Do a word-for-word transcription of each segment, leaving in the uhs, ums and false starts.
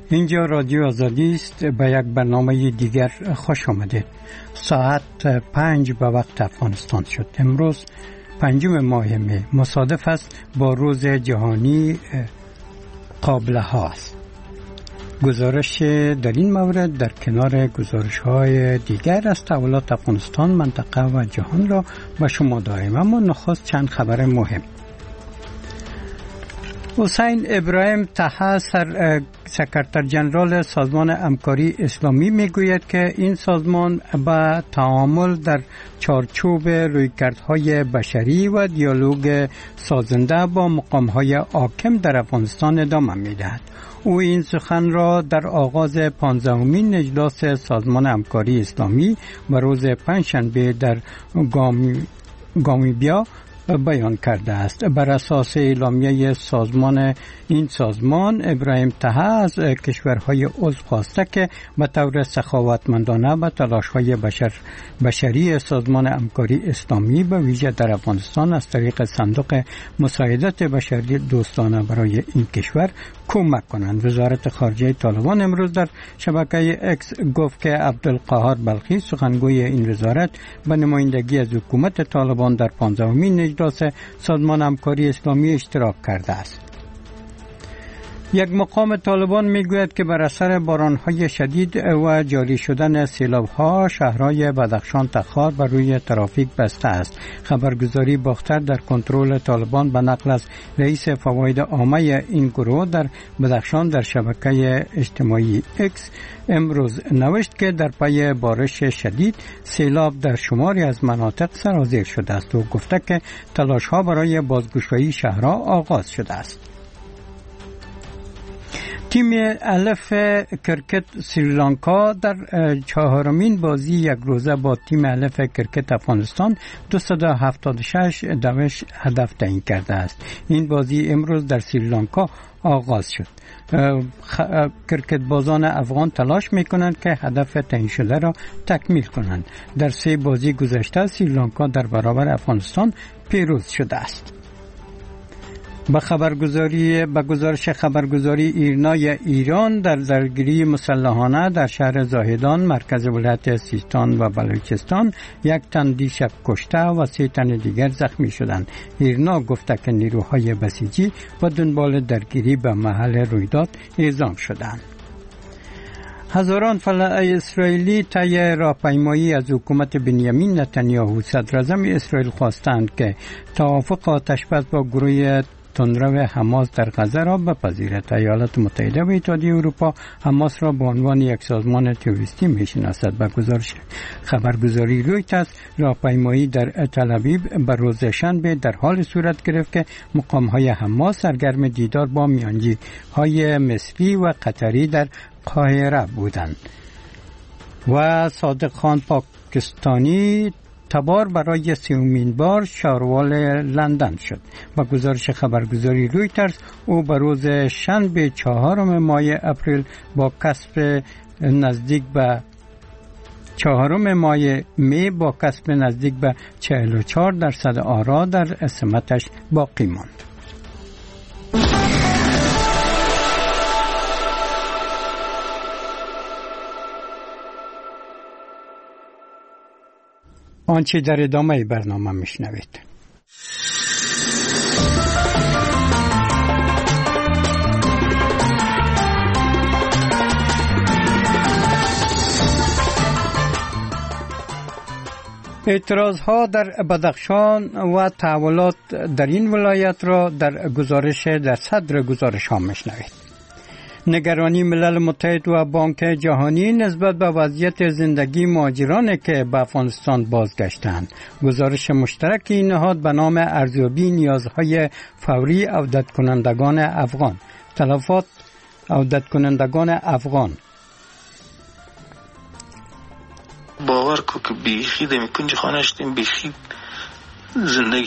اینجا رادیو آزادی است. به یک برنامه دیگر خوش آمدید. ساعت پنج به وقت افغانستان شد. امروز پنجم ماه می مصادف است با روز جهانی قابله ها است. گزارش در این مورد در کنار گزارش های دیگر از تحولات افغانستان، منطقه و جهان را به شما داریم، اما نخست چند خبر مهم. حسین ابراهیم طه سکرتر جنرال سازمان همکاری اسلامی میگوید که این سازمان به تعامل در چارچوب رویکردهای بشری و دیالوگ سازنده با مقامهای حاکم در افغانستان ادامه میدهد. او این سخن را در آغاز پانزدهمین اجلاس سازمان همکاری اسلامی و روز پنجشنبه در گامیبیا بیان کرده است. بر اساس اعلامیه سازمان این سازمان، ابراهیم طه از کشورهای عضو خواسته که به طور سخاوتمندانه به تلاش‌های بشر بشری سازمان همکاری اسلامی به ویژه در افغانستان از طریق صندوق مساعدت بشری دوستانه برای این کشور کمک کنند. وزارت خارجه طالبان امروز در شبکه اکس گفت که عبدالقاهر بلخی، سخنگوی این وزارت، به نمایندگی از حکومت طالبان در پانزدهمین اجلاس سازمان همکاری اسلامی اشتراک کرده است. یک مقام طالبان میگوید که بر اثر بارانهای شدید و جاری شدن سیلاب‌ها شهرهای بدخشان تخار بر روی ترافیک بسته است. خبرگزاری باختر در کنترل طالبان به نقل از رئیس فواید عامه این گروه در بدخشان در شبکه اجتماعی اکس امروز نوشت که در پی بارش شدید سیلاب در شماری از مناطق سرازیر شده است و گفته که تلاش‌ها برای بازگشایی شهرها آغاز شده است. تیم الف کرکت سریلانکا در چهارمین بازی یک روزه با تیم الف کرکت افغانستان دویست و هفتاد و شش دوش هدف تعیین کرده است. این بازی امروز در سریلانکا آغاز شد. کرکت بازان افغان تلاش میکنند که هدف تعیین شده را تکمیل کنند. در سه بازی گذشته سریلانکا در برابر افغانستان پیروز شده است. با خبرگزاری با گزارش خبرگزاری ایرنای ایران در درگیری مسلحانه در شهر زاهدان مرکز ولایت سیستان و بلوچستان یک تن دیشب کشته و سه تن دیگر زخمی شدند. ایرنا گفته که نیروهای بسیجی با دنبال درگیری به محل رویداد اعزام شدند. هزاران فلاح اسرائیلی طی راهپیمایی از حکومت بنیامین نتانیاهو صدر اعظم اسرائیل خواستند که توافق آتش بس با گروه تندرو حماس در غزه را بپذیرد. ایالات متحده و اتحادیه اروپا حماس را به عنوان یک سازمان تروریستی میشناسد. به گزارش خبرگزاری رویترز، راهپیمایی در تل آویو به روز شنبه در حال صورت گرفت که مقام‌های حماس سرگرم دیدار با میانجی‌های مصری و قطری در قاهره بودند و صادق خان پاکستانی تبار برای سومین بار شاروال لندن شد. با گزارش خبرگزاری رویترز، او به روز شنبه چهارم ماه اپریل با کسب نزدیک به چهارم ماه می با کسب نزدیک به چهل و چهار درصد آرا در سمتش باقی ماند. آنچه در ادامه برنامه میشنوید. اعتراضها در بدخشان و تحولات در این ولایت را در گزارش در صدر گزارش ها میشنوید. نگرانی ملل متحد و بانک جهانی نسبت به وضعیت زندگی مهاجران که به افغانستان بازگشتند. گزارش مشترک این نهاد به نام ارزیابی نیازهای فوری عودت کنندگان افغان، تلفات عودت کنندگان افغان. باور کو که بیخی دمی کنج خانه شدیم، بیخی زندگی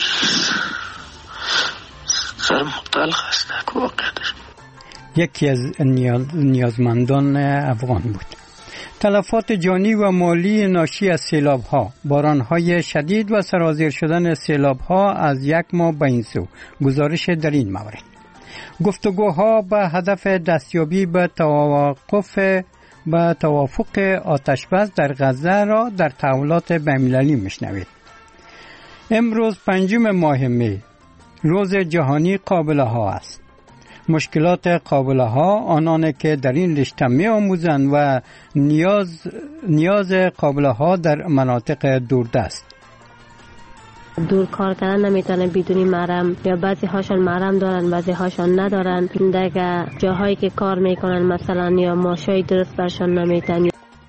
سر مختلق است که واقعیتش یکی از نیاز نیازمندان افغان بود. تلفات جانی و مالی ناشی از سیلاب‌ها، باران‌های شدید و سرازیر شدن سیلاب‌ها از یک ماه به این سو. گزارش در این مورد. گفتگوها به هدف دستیابی به توافق به توافق آتشبس در غزه را در تحولات بین‌المللی میشنوید. امروز پنجم ماه می روز جهانی قابله ها است. مشکلات قابله ها آنان که در این رشته می آموزند و نیاز نیاز قابله ها در مناطق دوردست. دور کار کردن نمیتونه بدون محرم، یا بعضی هاشون محرم دارن بعضی هاشون ندارن. دیگه جاهایی که کار میکنن مثلا یا ماشای درست برشان نمیتن.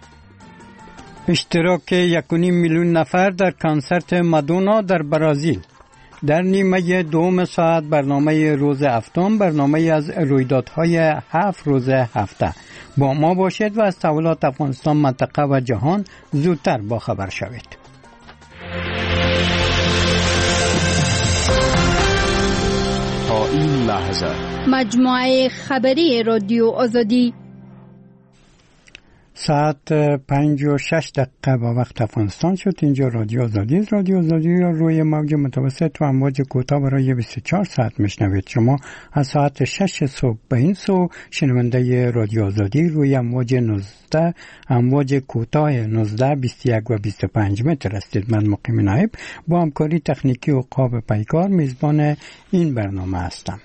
اشتراک یک و نیم میلیون نفر در کنسرت مادونا در برزیل. در نیمه دوم ساعت برنامه روز هفتم، برنامه از رویدادهای هفت روز هفته. با ما باشید و از تحولات افغانستان، منطقه و جهان زودتر باخبر شوید. تا این لحظه مجموعه خبری رادیو آزادی ساعت پنج و شش دقیقه با وقت افغانستان شد. اینجا رادیو آزادی است. رادیو آزادی را روی موج متوسط و امواج کوتاه برای بیست و چهار ساعت میشنوید. شما از ساعت شش صبح به این سو شنونده رادیو آزادی روی امواج نوزده، امواج کوتاه نوزده، بیست و یک و بیست و پنج متر هستید. من مقیم نایب با همکاری تکنیکی و قاب پیکار میزبان این برنامه هستم.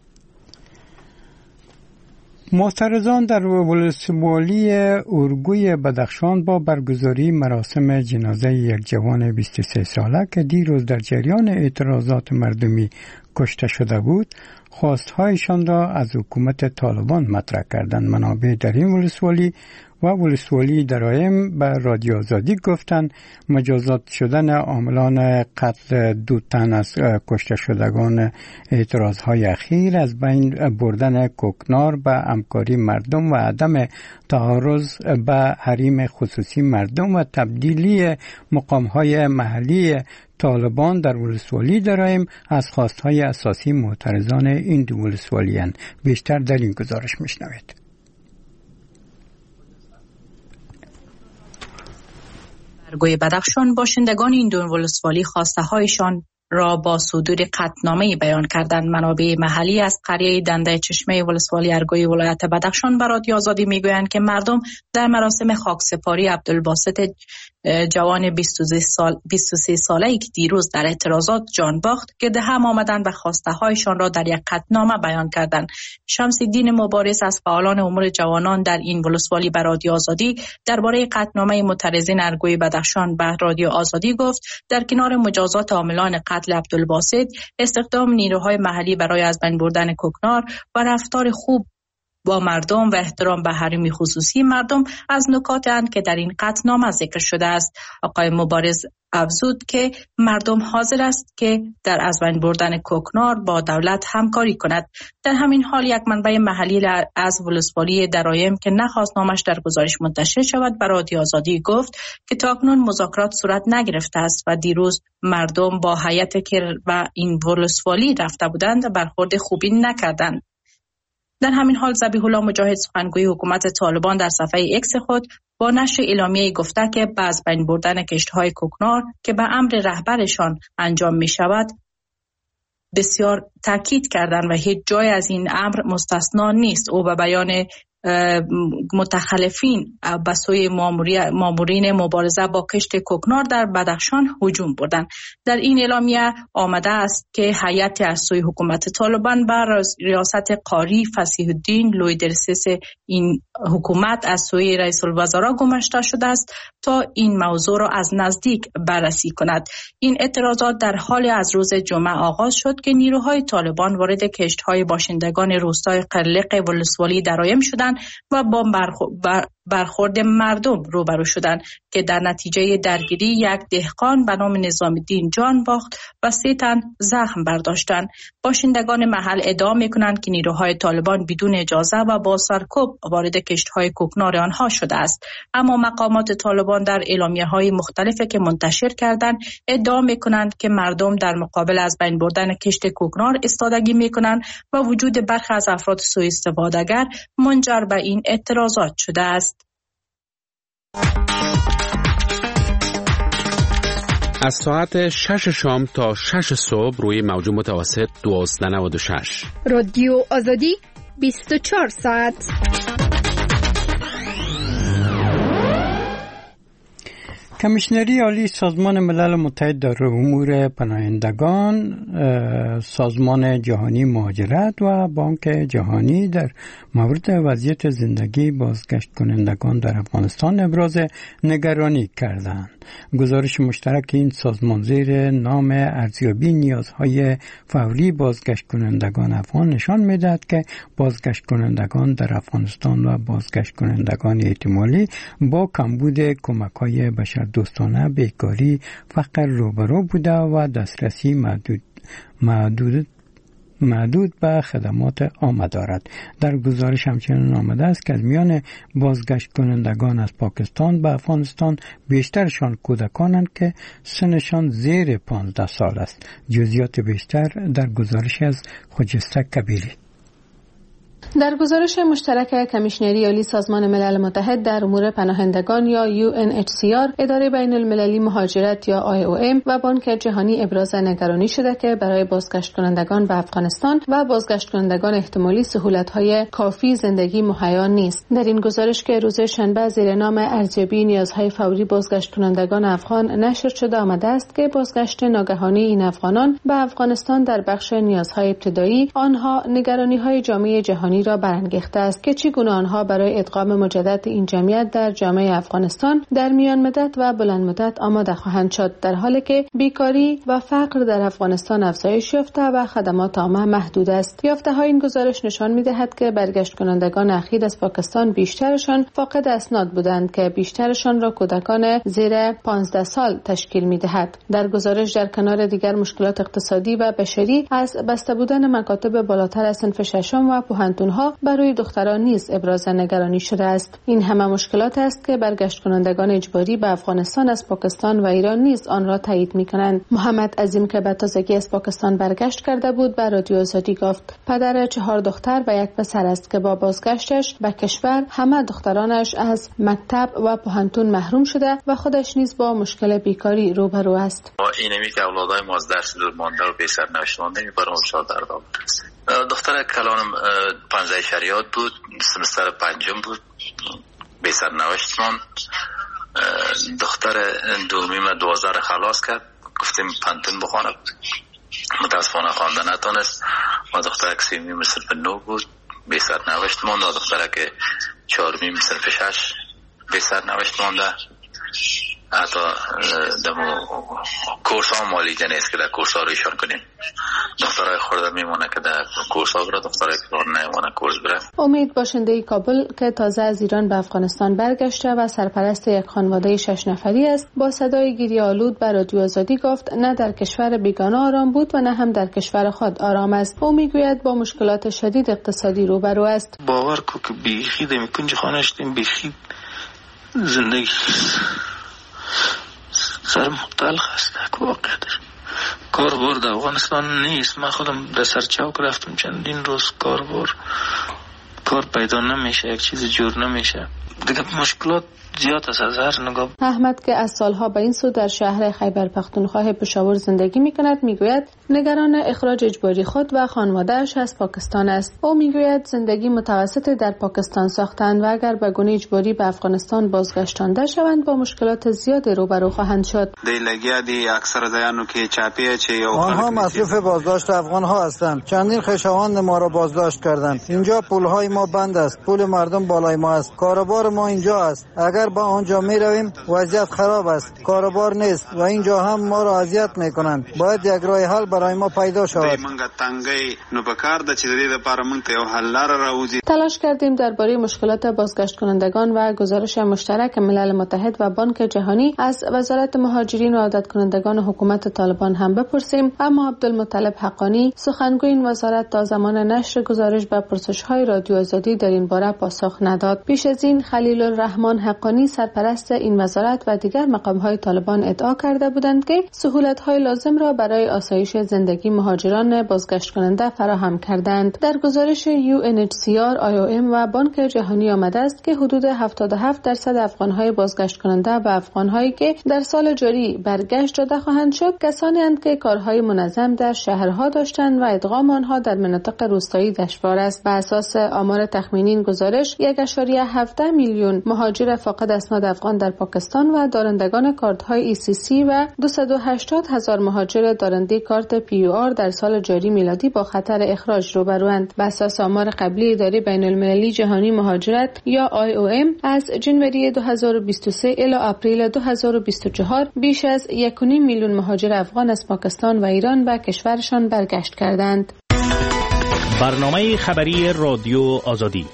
معترضان در ولسوالی اورگوی بدخشان با برگزاری مراسم جنازه یک جوان بیست و سه ساله که دیروز در جریان اعتراضات مردمی کشته شده بود، خواستهایشان را از حکومت طالبان مطرح کردند. منابع در این ولسوالی و ولسوالی درایم به رادیو آزادی گفتند مجازات شدن عاملان قتل دو تن از کشته شدگان اعتراضهای اخیر، از بین بردن کوکنار به همکاری مردم و عدم تعارض به حریم خصوصی مردم و تبدیلی مقامهای محلی طالبان در ولسوالی درایم از خواستهای اساسی معترضان این دو ولسوالی اند. بیشتر در این گزارش میشنوید. اورگوی بدخشان باشندگان این دو ولسوالی خواسته هایشان را با صدور قطعنامه بیان کردند. منابع محلی از قریه دنده چشمه ولسوالی اورگوی ولایت بدخشان به رادیو آزادی میگویند که مردم در مراسم خاکسپاری عبدالباسط جوان بیست و سه سال بیست و سه ساله‌ای که دیروز در اعتراضات جان باخت گرد هم آمدند و خواسته هایشان را در یک قطعنامه بیان کردند. شمس الدین مبارز از فعالان امور جوانان در این ولسوالی به رادیو آزادی درباره قطعنامه معترضین اورگوی بدخشان به رادیو آزادی گفت در کنار مجازات عاملان قتل عبدالباسط، استخدام نیروهای محلی برای از بین بردن کوکنار و رفتار خوب با مردم و احترام به حریم خصوصی مردم از نکاتی اند که در این قطعنامه ذکر شده است. آقای مبارز افزود که مردم حاضر است که در از بین بردن کوکنار با دولت همکاری کند. در همین حال یک منبع محلی از ولسوالی درایم که نخواست نامش در گزارش منتشر شود به رادیو آزادی گفت که تاکنون مذاکرات صورت نگرفته است و دیروز مردم با هیئتی که و این ولسوالی رفته بودند برخورد خوبی نکردند. در همین حال ذبیح الله مجاهد سخنگوی حکومت طالبان در صفحه ایکس خود با نشر اعلامیه‌ای گفته که بعد بین بردن کشت‌های کوکنار که به امر رهبرشان انجام می شود بسیار تاکید کردند و هیچ جای از این امر مستثنا نیست. او به بیان متخلفین به سوی مامورین مبارزه با کشت کوکنار در بدخشان هجوم بردند. در این اعلامیه آمده است که هیئت از سوی حکومت طالبان بر ریاست قاری فصیح الدین لویدرسیس این حکومت از سوی رئیس الوزراء گماشته شده است تا این موضوع را از نزدیک بررسی کند. این اعتراضات در حال از روز جمعه آغاز شد که نیروهای طالبان وارد کشت‌های باشندگان روستای قرلق ولسوالی درایم شدند و با برخورد مردم روبرو شدند که در نتیجه درگیری یک دهقان به نام نظام الدین جان باخت و سه تن زخم برداشتند. باشندگان محل ادعا می‌کنند که نیروهای طالبان بدون اجازه و با سرکوب وارد کشت‌های کوکنار آنها شده است، اما مقامات طالبان در اعلامیه‌های مختلفی که منتشر کردند ادعا می‌کنند که مردم در مقابل از بین بردن کشت کوکنار ایستادگی می‌کنند و وجود برخی از افراد سوء استفاده‌گر منجر به این اعتراضات شده است. از ساعت شش شام تا شش صبح روی موج متوسط دوازده نود و شش. رادیو آزادی بیست و چهار ساعت. کمیشنری عالی سازمان ملل متحد در امور پناهندگان، سازمان جهانی مهاجرت و بانک جهانی در مورد وضعیت زندگی بازگشت کنندگان در افغانستان ابراز نگرانی کردند. گزارش مشترک این سازمان زیر نام ارزیابی نیازهای فوری بازگشت کنندگان افغان نشان می‌دهد که بازگشت کنندگان در افغانستان و بازگشت کنندگان احتمالی با کمبود کمک‌های بشردوستانه، بیکاری، فقر روبرو بوده و دسترسی محدود محدود محدود به خدمات عامه دارد. در گزارش همچنین آمده است که از میان بازگشت کنندگان از پاکستان به افغانستان بیشترشان کودکانند که سنشان زیر پانزده سال است. جزئیات بیشتر در گزارش از خجسته کبیری. در گزارش مشترک کمیشنری عالی سازمان ملل متحد در امور پناهندگان یا یو ان اچ سی آر، اداره بین المللی مهاجرت یا آی او ام و بانک جهانی ابراز نگرانی شده که برای بازگشت کنندگان به افغانستان و بازگشت کنندگان احتمالی سهولت‌های کافی زندگی مهیا نیست. در این گزارش که روز شنبه زیر نام ارزیابی نیازهای فوری بازگشت کنندگان افغان نشر شده آمده است که بازگشت ناگهانی این افغانان به افغانستان در بخش نیازهای ابتدایی آنها نگرانی‌های جامعه جهانی را برانگیخته است که چگونه آنها برای ادغام مجدد این جمعیت در جامعه افغانستان در میان مدت و بلند مدت آماده خواهند شد، در حالی که بیکاری و فقر در افغانستان افزایش یافته و خدمات عامه محدود است. یافته‌های این گزارش نشان می‌دهد که برگشت کنندگان اخیر از پاکستان بیشترشان فاقد اسناد بودند که بیشترشان را کودکان زیر پانزده سال تشکیل می‌دهد. در گزارش در کنار دیگر مشکلات اقتصادی و بشری از بسته بودن مکاتب بالاتر از صنف ششم و پوهنتون ها برای دختران نیز ابراز نگرانی شده است. این همه مشکلات است که برگشت کنندگان اجباری به افغانستان از پاکستان و ایران نیز آن را تایید می‌کنند. محمد عظیم که به تازگی از پاکستان برگشت کرده بود به رادیو آزادی گفت پدر چهار دختر و یک پسر است که با بازگشتش به کشور همه دخترانش از مکتب و پوهنتون محروم شده و خودش نیز با مشکل بیکاری روبرو است. اینمی که اولادای ما از درس دور مانده و بی سرنوشت مانده میبرم بسیار دردآور است. دختر کلانم پانزده شریعت بود، سمستر پنجم بود، بی سرنوشت ماند. دختر دومیم دوازده خلاص کرد، گفتیم پنتون بخواند، متاسفانه خوانده نتونست. و دختر که سیمیم صرف نو بود، بی سرنوشت ماند. و دختر که چهارمیم صرف شش بی سرنوشت مانده. حتی دمو کورس ها مالیجه نیست که در کورس ها رو ایشان کنیم. دخترهای خورده میمونه که در کورس ها بره، دخترهای که نمیمونه کورس بره. امید باشنده کابل که تازه از ایران به افغانستان برگشته و سرپرست یک خانواده شش نفری است، با صدای گریه آلود به رادیو آزادی گفت نه در کشور بیگانه آرام بود و نه هم در کشور خود آرام است. او میگوید با مشکلات شدید اقتصادی روبرو است. باور کو که بیخی دمی کنج خانشتیم، بیخی زندگی سر مختلخ است که واقعیتش کار برد افغانستان نیست. من خودم در سرچاوک رفتم چندین روز کار برد، کار پیدا نمیشه، یک چیز جور نمیشه دیگه. مشکلات زیاد است از هر نگاه. احمد که از سالها به این سو در شهر خیبر پختونخوا پشاور زندگی میکند میگوید نگران اخراج اجباری خود و خانواده‌اش از پاکستان است. او میگوید زندگی متوسط در پاکستان ساختند و اگر به گونه اجباری به افغانستان بازگشتانده شوند با مشکلات زیاد روبرو خواهند شد. دیلگی دی اکثر زیانو که چاپیه چه آنها مصروف بازداشت افغان ها هستند. چندین خویشاوند ما را بازداشت کردند. اینجا پولهای ما بند است، پول مردم بالای ما است، کاروبار ما اینجا است. اگر با آنجا می رویم وضعیت خراب است، کاروبار نیست و اینجا هم ما را اذیت می کنند. باید یک راه حل برای ما پیدا شود. تلاش کردیم درباره مشکلات بازگشت کنندگان و گزارش مشترک ملل متحد و بانک جهانی از وزارت مهاجرین و عودت کنندگان حکومت طالبان هم بپرسیم، اما عبدالمطلب حقانی سخنگوی این وزارت تا زمان نشر گزارش به پرسش‌های رادیو آزادی در این باره پاسخ نداد. پیش از این خلیل الرحمن حقانی سرپرست این وزارت و دیگر مقام‌های طالبان ادعا کرده بودند که سهولت‌های لازم را برای آسایش زندگی مهاجران بازگشت کننده فراهم کردند. در گزارش یو ان اچ سی آر، آی او ام و بانک جهانی آمده است که حدود هفتاد و هفت درصد افغان‌های بازگشت کننده و افغان‌هایی که در سال جاری برگشت داده خواهند شد کسانی اند که کارهای منظم در شهرها داشتند و ادغام آنها در مناطق روستایی دشوار است. بر اساس آمار تخمینی این گزارش یک و هفت میلیون مهاجر فاقد اسناد افغان در پاکستان و دارندگان کارت‌های ای سی سی و دویست و هشتاد هزار مهاجر دارنده کارت پی یو آر در سال جاری میلادی با خطر اخراج روبروند. بر اساس آمار قبلی اداره بین‌المللی جهانی مهاجرت یا آی او ام از جنوری دو هزار و بیست و سه الی آپریل دو هزار و بیست و چهار بیش از یک و نیم میلیون مهاجر افغان از پاکستان و ایران و کشورشان برگشت کردند. برنامه خبری رادیو آزادی.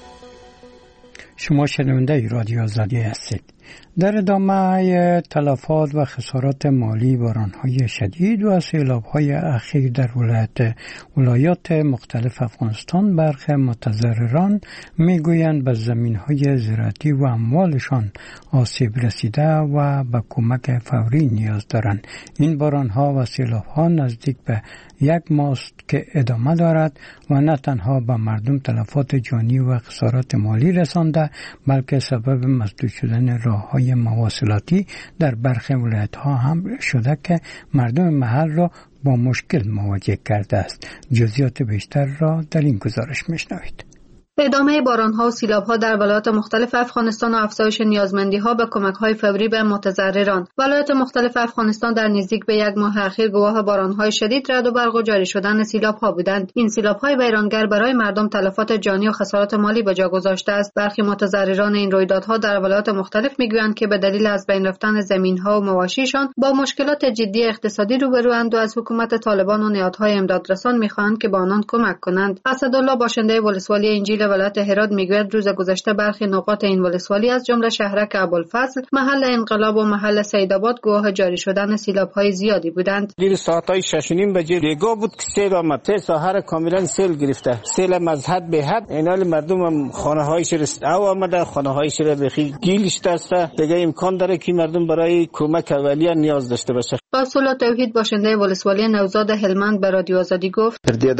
شما شنونده رادیو آزادی هستید. در ادامه تلفات و خسارات مالی باران‌های شدید و سیلاب‌های اخیر در ولایت ولایات مختلف افغانستان، برخی متضرران می‌گویند به زمین‌های زراعتی و اموالشان آسیب رسیده و به کمک فوری نیاز دارند. این باران‌ها و سیلاب‌ها نزدیک به یک ماه است که ادامه دارد و نه تنها به مردم تلفات جانی و خسارات مالی رسانده، بلکه سبب مسدود شدن راه‌های مواصلاتی در برخی ولایت‌ها هم شده که مردم محل را با مشکل مواجه کرده است. جزئیات بیشتر را در این گزارش می‌شنوید. ادامه باران‌ها و سیلاب‌ها در ولایات مختلف افغانستان و افزایش نیازمندی‌ها به کمک‌های فوری به متضرران. ولایات مختلف افغانستان در نزدیک به یک ماه اخیر گواه باران‌های شدید، رعد و برق و جاری شدن سیلاب‌ها بودند. این سیلاب‌های ویرانگر برای مردم تلفات جانی و خسارات مالی به جا گذاشته است. برخی متضرران این رویدادها در ولایات مختلف می‌گویند که به دلیل از بین رفتن زمین‌ها و مواشیشان با مشکلات جدی اقتصادی روبروند و از حکومت طالبان و نهادهای امدادرسان می‌خواهند که به آنان کمک کنند. اسدالله باشنده ولسوالی انجیل ولایت هرات میگوید روز گذشته برخی نقاط این ولسوالی از جمله شهرک ابوالفضل، محل انقلاب و محل سیدآباد گواه جاری شدن سیلاب‌های زیادی بودند. دیر ساعت‌های شش و نیم بجه بیگاه بود که سیل آمد. سه ساحر کاملا سیل گرفته. سیل از حد به حد. اینال مردم هم خانه‌هایش رسید او آمده، خانه‌هایش را بخی گیلش دسته. دیگه امکان داره که مردم برای کمک اولیه نیاز داشته باشه. رسول توحید باشنده ولسوالی نوزاد هلمند به رادیو آزادی گفت: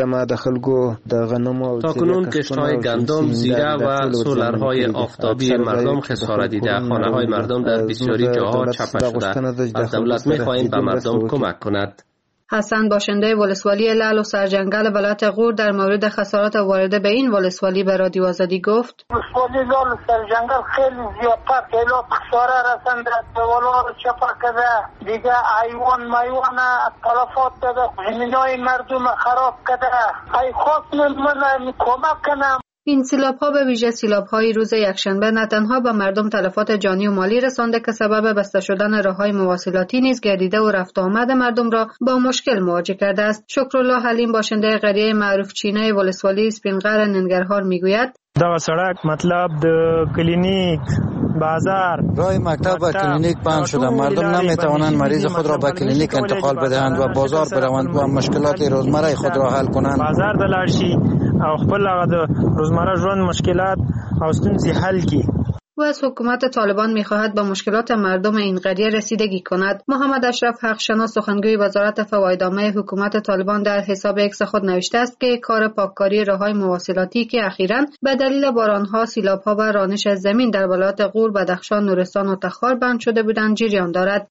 تاکنون کشت‌های گندم، زیره و سولرهای آفتابی مردم خسارت دیده. خانه‌های مردم در بسیاری جاها چپه شده. از دولت می‌خواهیم به مردم کمک کند. حسن باشنده ولسوالی لعل و سرجنگل ولایت غور در مورد خسارات وارده به این ولسوالی به رادیو آزادی گفت: ولسوالی لعل و سرجنگل خیلی زیادتر خیلی خساره رسنده، دیوال‌ها رو چپه کرده، دیگه ایوان میوان تلفات داده، زمینای مردم خراب کرده. ای خواست من کمک کنم. این سیلاب‌ها به ویژه سیلاب‌های روز یکشنبه نه تنها به مردم تلفات جانی و مالی رسانده که سبب بسته شدن راه‌های مواصلاتی نیز گردیده و رفت آمد مردم را با مشکل مواجه کرده است. شکرالله حلیم باشنده قریه معروف چینه ولسوالی اسپینغر ننگرهار میگوید: دا سړک مطلب د کلینیک بازار راه مکتب و کلینیک بند شده. مردم نمیتوانند مریض خود را به کلینیک انتقال بدهند و بازار بروند و مشکلات روزمره خود را حل کنند. بازار د لاړ شي او خپل هغه د روزمره ژوند مشکلات او ستونزې حل کړي. و از حکومت طالبان می‌خواهد به مشکلات مردم این قریه رسیدگی کند. محمد اشرف حقشناس سخنگوی وزارت فوایدنامه حکومت طالبان در حساب ایکس خود نوشته است که کار پاککاری راه‌های مواصلاتی که اخیراً به دلیل باران‌ها، سیلاب‌ها و رانش زمین در ولایات غور، بدخشان، نورستان و تخار بند شده بودند جریان دارد.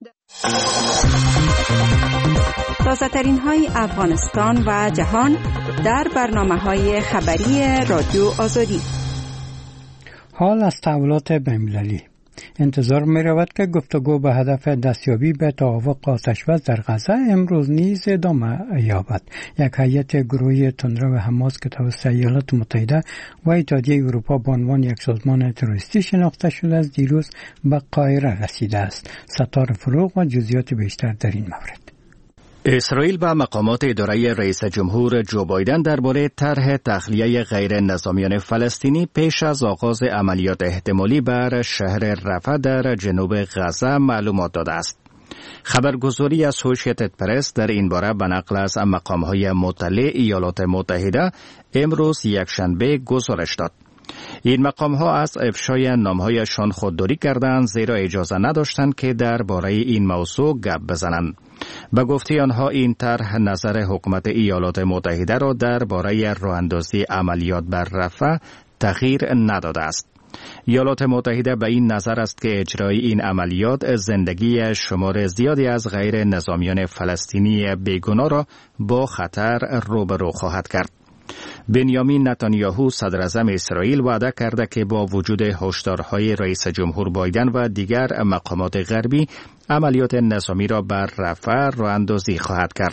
تازه‌ترین های افغانستان و جهان در برنامه‌های خبری رادیو آزادی. حال از تحولات بین‌المللی. انتظار می رود که گفتگو به هدف دستیابی به توافق آتش‌بس در غزه امروز نیز ادامه یابد. یک هیئت گروهی تندرو حماس که توسط ایالات متحده و اتحادیه اروپا به عنوان یک سازمان تروریستی شناخته شده است دیروز به قاهره رسیده است. ستار فروغ و جزئیات بیشتر در این مورد. اسرائیل و مقامات اداره رئیس جمهور جو بایدن درباره طرح تخلیه غیر نظامیان فلسطینی پیش از آغاز عملیات احتمالی بر شهر رفح در جنوب غزه معلومات داده است. خبرگزاری اسوشییتد پرس در این باره به نقل از مقام‌های مطلع ایالات متحده امروز یکشنبه گزارش داد. این مقام ها از افشای نامهایشان خودداری کردند زیرا اجازه نداشتند که درباره این موضوع گپ بزنند. به گفته آنها این طرح نظر حکومت ایالات متحده را درباره راه‌اندازی عملیات بر رفح تغییر نداده است. ایالات متحده به این نظر است که اجرای این عملیات زندگی شمار زیادی از غیر نظامیان فلسطینی بیگناه را با خطر روبرو خواهد کرد. بنیامین نتانیاهو صدر اعظم اسرائیل وعده کرده که با وجود هشدارهای رئیس جمهور بایدن و دیگر مقامات غربی عملیات نظامی را بر رفح راه‌اندازی خواهد کرد.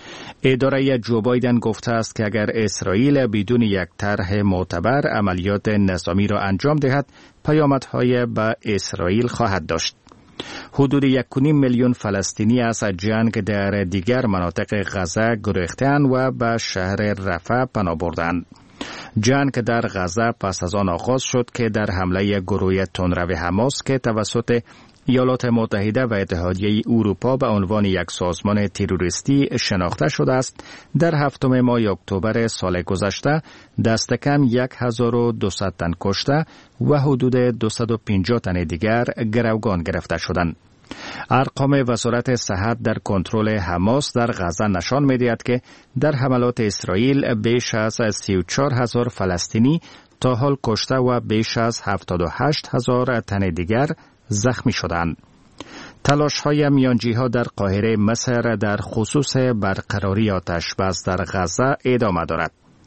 اداره جو بایدن گفته است که اگر اسرائیل بدون یک طرح معتبر عملیات نظامی را انجام دهد، پیامدهای به اسرائیل خواهد داشت. حدود یک و نیم میلیون فلسطینی از جنگ در دیگر مناطق غزه گریختند و به شهر رفح پناه بردند. جنگ در غزه پس از آن آغاز شد که در حمله گروه تندرو حماس که توسط ایالات متحده و اتحادیه اروپا به عنوان یک سازمان تروریستی شناخته شده است، در هفتم ماه اکتبر سال گذشته دست کم هزار و دویست تن کشته و حدود دویست و پنجاه تن دیگر گروگان گرفته شدند. ارقام وزارت صحت در کنترل حماس در غزه نشان می‌دهد که در حملات اسرائیل بیش از سی و چهار هزار فلسطینی تا حال کشته و بیش از هفتاد و هشت هزار تن دیگر زخمی شدند. تلاش‌های میانجی‌ها در قاهره مصر در خصوص برقراری آتش بس در غزه ادامه دارد.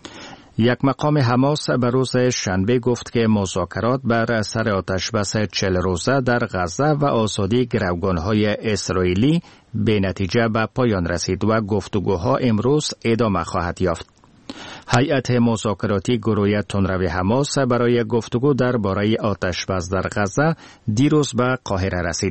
یک مقام حماس به روز شنبه گفت که مذاکرات بر سر آتش بس چهل روزه در غزه و آزادی گروگان‌های اسرائیلی به نتیجه به پایان رسید و گفتگوها امروز ادامه خواهد یافت. هیئت مذاکراتی گروه تندرو حماس برای گفتگو درباره آتش بس در غزه دیروز به قاهره رسید.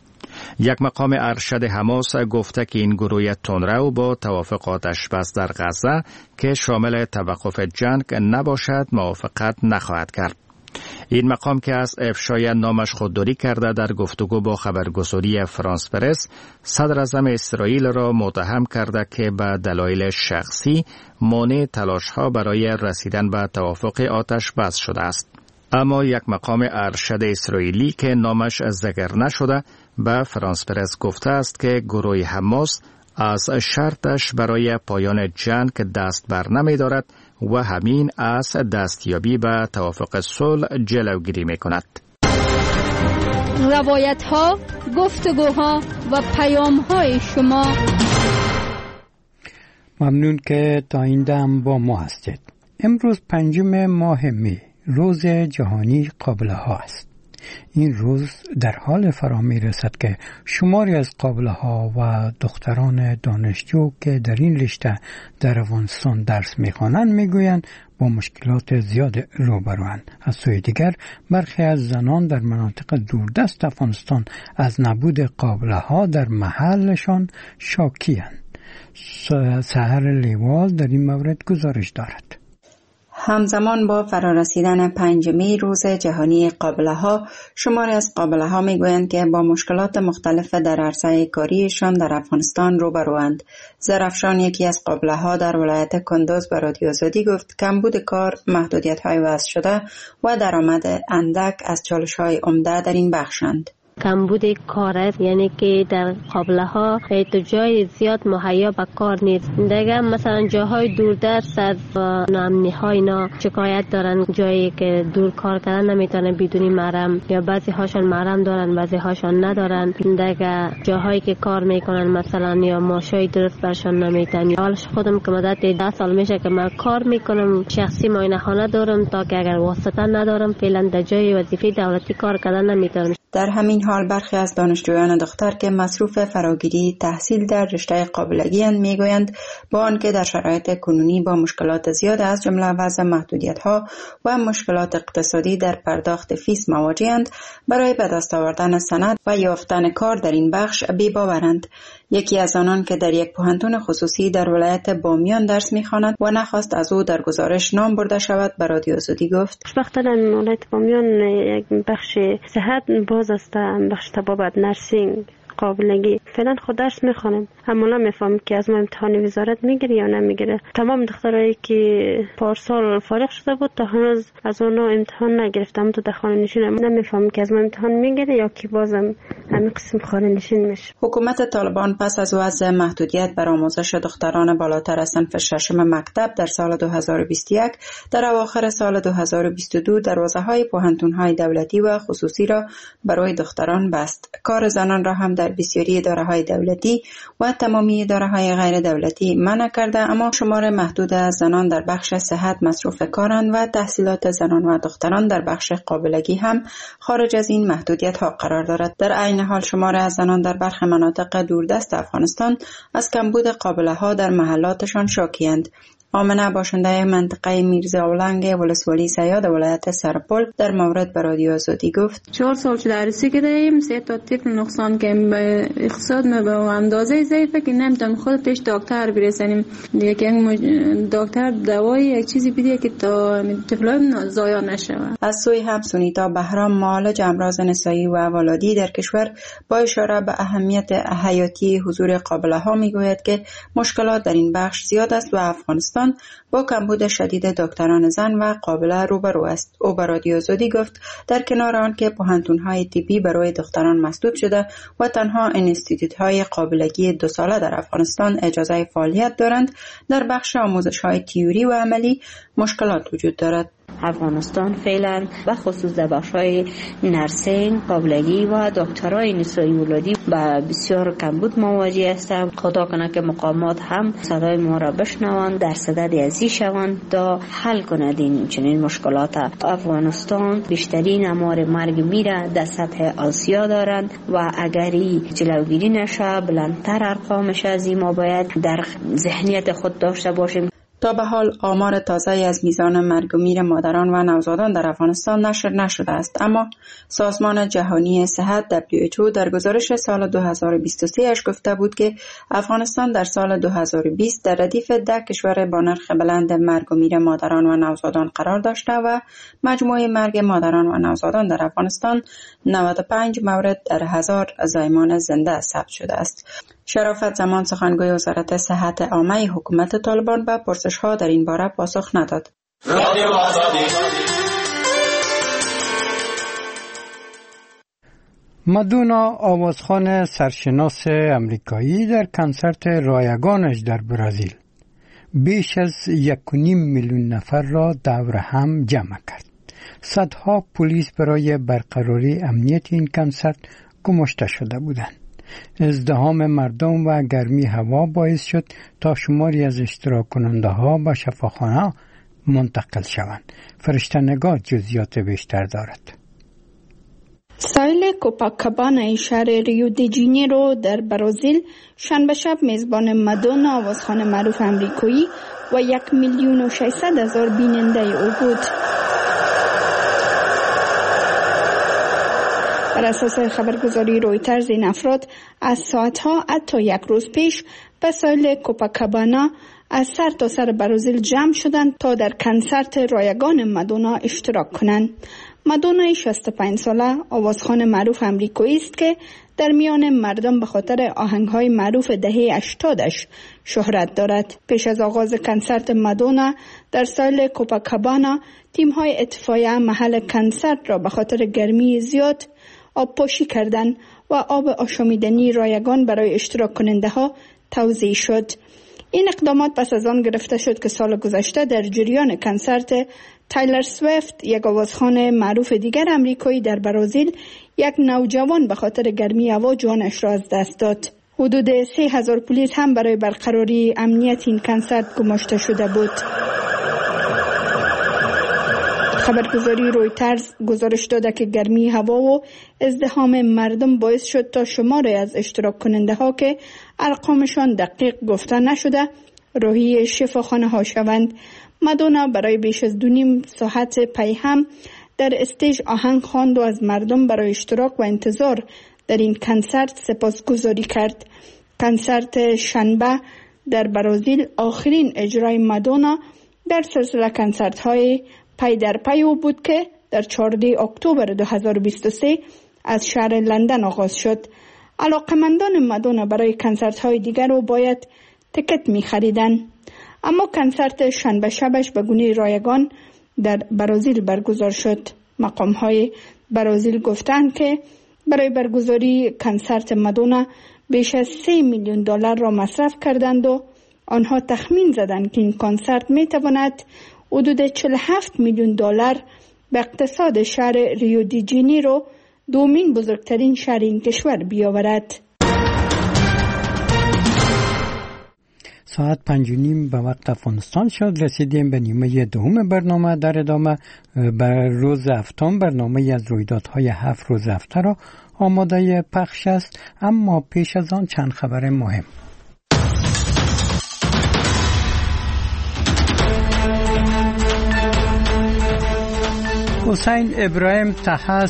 یک مقام ارشد حماس گفته که این گروه تندرو با توافق آتش بس در غزه که شامل توقف جنگ نباشد موافقت نخواهد کرد. این مقام که از افشای نامش خودداری کرده در گفتگو با خبرگزاری فرانس پرس صدر اعظم اسرائیل را متهم کرده که به دلایل شخصی مانع تلاش‌ها برای رسیدن به توافق آتش بس شده است. اما یک مقام ارشد اسرائیلی که نامش ذکر نشده به فرانس پرس گفته است که گروه حماس از شرطش برای پایان جنگ دست بر نمی دارد و همین از دستیابی به توافق صلح جلوگیری می کند. روایت ها، گفتگوها و پیام های شما. ممنون که تا این دم با ما هستید. امروز پنجم ماه می، روز جهانی قابله ها است. این روز در حال فرا می رسد که شماری از قابله ها و دختران دانشجو که در این رشته در افغانستان درس می خوانند می گویند با مشکلات زیاد روبروند. از سوی دیگر برخی از زنان در مناطق دوردست افغانستان از نبود قابله ها در محلشان شاکی‌اند. سحر لیوال در این مورد گزارش دارد. همزمان با فرارسیدن پنجمی روز جهانی قابله ها، شماری از قابله ها می گویند که با مشکلات مختلف در عرصه کاریشان در افغانستان روبروند. زرافشان، یکی از قابله ها در ولایت کندوز، به رادیو آزادی گفت کمبود کار، محدودیت های وضع شده و درآمد اندک از چالش های عمده در این بخشند. کمبود کار است، یعنی که در قابله ها تو جای زیاد مهیا به کار نیست. دیگه مثلا جاهای دوردست از ناامنی های اینا شکایت دارن، جایی که دور کار کردن نمیتونه بدون محرم، یا بعضی هاشون محرم دارن بعضی هاشون ندارن. دیگه جاهایی که کار میکنن مثلا یا ماشای درست برشان نمیتن. حالش خودم که مدت ده سال میشه که من کار میکنم، شخصی معاینه خانه دارم تا که اگر واسطه ندارم فعلا در جای وظیفه دولتی کار کردن نمیتونم. در همین حال برخی از دانشجویان دختر که مصروف فراگیری تحصیل در رشته قابلگی اند میگویند با آنکه در شرایط کنونی با مشکلات زیاد از جمله وضع محدودیت‌ها و مشکلات اقتصادی در پرداخت فیس مواجه‌اند، برای به دست آوردن سند و یافتن کار در این بخش بی‌باورند. یکی از آنان که در یک پوهنتون خصوصی در ولایت بامیان درس می‌خواند و نخواست از او در گزارش نام برده شود، به رادیو آزادی گفت: خوشبختانه ولایت بامیان یک بخش صحت باز است، بخش طبابت، نرسینگ قابلگی. فعلا خود درس میخوانم، اما نمیفهمم که از ما امتحان وزارت میگیره یا نمیگیره. تمام دخترایی که پارسال فارغ شده بود تا هنوز از اونها امتحان نگرفتم، تو در خانه نشینم. نمیفهمم که از ما امتحان میگیره یا که بازم همین قسم خانه نشین میشه. حکومت طالبان پس از وضع محدودیت بر آموزش دختران بالاتر از صنف ششم مکتب در سال دو هزار و بیست و یک، در اواخر سال دو هزار و بیست و دو دروازه‌های پوهنتون‌های دولتی و خصوصی را برای دختران بست. کار زنان را هم در بسیاری اداره‌های دولتی و تمامی اداره‌های غیر دولتی منع کرده، اما شمار محدود از زنان در بخش صحت مصروف کارند و تحصیلات زنان و دختران در بخش قابلگی هم خارج از این محدودیت‌ها قرار دارد. در عین حال شمار از زنان در برخی مناطق دوردست افغانستان از کمبود قابله‌ها در محلاتشان شاکی‌اند. آمنه باشنده منطقه میرزا اولنگ ولسوالی سیاد ولایت سرپل در مورد به رادیو آزادی گفت: چهار سال شده عروسی کردیم، سه تا طفل نقصان که به اقتصاد ما به اندازه ضعیفه که نمیتونیم خود پیش دکتر برسیم. دیگه که دکتر دوایی یک چیزی بده که تا طفلان ضایع نشه. از سوی هم سونیتا بهرام معالج امراض نسایی و ولادی در کشور با اشاره به اهمیت حیاتی حضور قابله‌ها میگوید که مشکلات در این بخش زیاد است و افغانستان با کمبود شدید دکتران زن و قابله روبرو است. او به رادیو آزادی گفت در کنار آن که پوهنتون‌های طبی برای دختران مسدود شده و تنها انستیتوت‌های قابلگی دو ساله در افغانستان اجازه فعالیت دارند، در بخش آموزش‌های تئوری و عملی مشکلات وجود دارد. افغانستان فعلا به خصوص در بخش‌های نرسینگ، قابلگی و دکترای نسایی ولادی با بسیار کمبود مواجه است. خدا کنه که مقامات هم صدای ما را بشنوند، در صدد ازی شوند تا حل کنند این چنین مشکلات. افغانستان بیشترین آمار مرگ میره در سطح آسیا دارند و اگری جلوگیری نشه بلندتر ارقامش از این ما باید در ذهنیت خود داشته باشیم. تا به حال آمار تازه از میزان مرگ و میر مادران و نوزادان در افغانستان نشر نشده است، اما سازمان جهانی صحت دبلیو اچ او در گزارش سال دو هزار و بیست و سه اش گفته بود که افغانستان در سال دو هزار و بیست در ردیف ده کشور با نرخ بلند مرگ و میر مادران و نوزادان قرار داشته و مجموع مرگ مادران و نوزادان در افغانستان نود و پنج مورد در هزار زایمان زنده ثبت شده است. شرافت زمان سخنگوی وزارت صحت عامه حکومت طالبان به پرسش‌ها در این باره پاسخ نداد. مادونا آوازخوان سرشناس امریکایی در کنسرت رایگانش در برزیل بیش از یک و نیم میلیون نفر را دور هم جمع کرد. صدها پلیس برای برقراری امنیت این کنسرت گماشته شده بودند. ازدحام مردم و گرمی هوا باعث شد تا شماری از اشتراک کننده ها به شفاخانه منتقل شوند. فرشته نگار جزئیات بیشتر دارد. سایل کوپاکابانا شهر ریو دی جانیرو در برزیل شنبه شب میزبان مادونا آوازخوان معروف امریکایی و یک میلیون و ششصد هزار بیننده او بود. بر اساس خبرگزاری رویترز این افراد از ساعتها حتی یک روز پیش به ساحل کوپاکابانا از سر تا سر برزیل جمع شدند تا در کنسرت رایگان مادونا اشتراک کنند. مادونا شصت و پنج ساله آوازخوان معروف امریکایی است که در میان مردم به خاطر آهنگ‌های معروف دهه هشتادش شهرت دارد. پیش از آغاز کنسرت مادونا در ساحل کوپاکابانا تیم‌های اطفائیه محل کنسرت را به خاطر گرمی زیاد آب پاشی کردند و آب آشامیدنی رایگان برای اشتراک کننده ها توزیع شد. این اقدامات پس از آن گرفته شد که سال گذشته در جریان کنسرت تایلر سویفت، یک آوازخوان معروف دیگر امریکایی در برزیل، یک نوجوان به خاطر گرمی هوا جانش را از دست داد. حدود سه هزار پلیس هم برای برقراری امنیت این کنسرت گماشته شده بود. خبرگزاری رویترز گزارش داده که گرمی هوا و ازدحام مردم باعث شد تا شماری از اشتراک کننده ها که ارقامشان دقیق گفته نشده راهی شفاخانه ها شوند. مادونا برای بیش از دو نیم ساعت پی هم در استیج آهنگ خواند و از مردم برای اشتراک و انتظار در این کنسرت سپاسگزاری کرد. کنسرت شنبه در برزیل آخرین اجرای مادونا در سلسله کنسرت های پی در پی او بود که در چهاردهم اکتبر دو هزار و بیست و سه از شهر لندن آغاز شد. علاقمندان مادونا برای کنسرت های دیگر رو باید تکت می خریدن. اما کنسرت شنبه شبش به گونه رایگان در برازیل برگزار شد. مقام های برازیل گفتند که برای برگزاری کنسرت مادونا بیش از سه میلیون دلار را مصرف کردند و آنها تخمین زدند که این کنسرت می تواند حدود چهل و هفت میلیون دلار به اقتصاد شهر ریو دی جانیرو، دومین بزرگترین شهر این کشور، بیاورد. ساعت پنج و نیم به وقت افغانستان شد. رسیدیم به نیمه دوم برنامه. در ادامه بر روز هفتم برنامه از رویدادهای هفت روز هفته را آماده پخش است، اما پیش از آن چند خبر مهم. حسین ابراهیم طه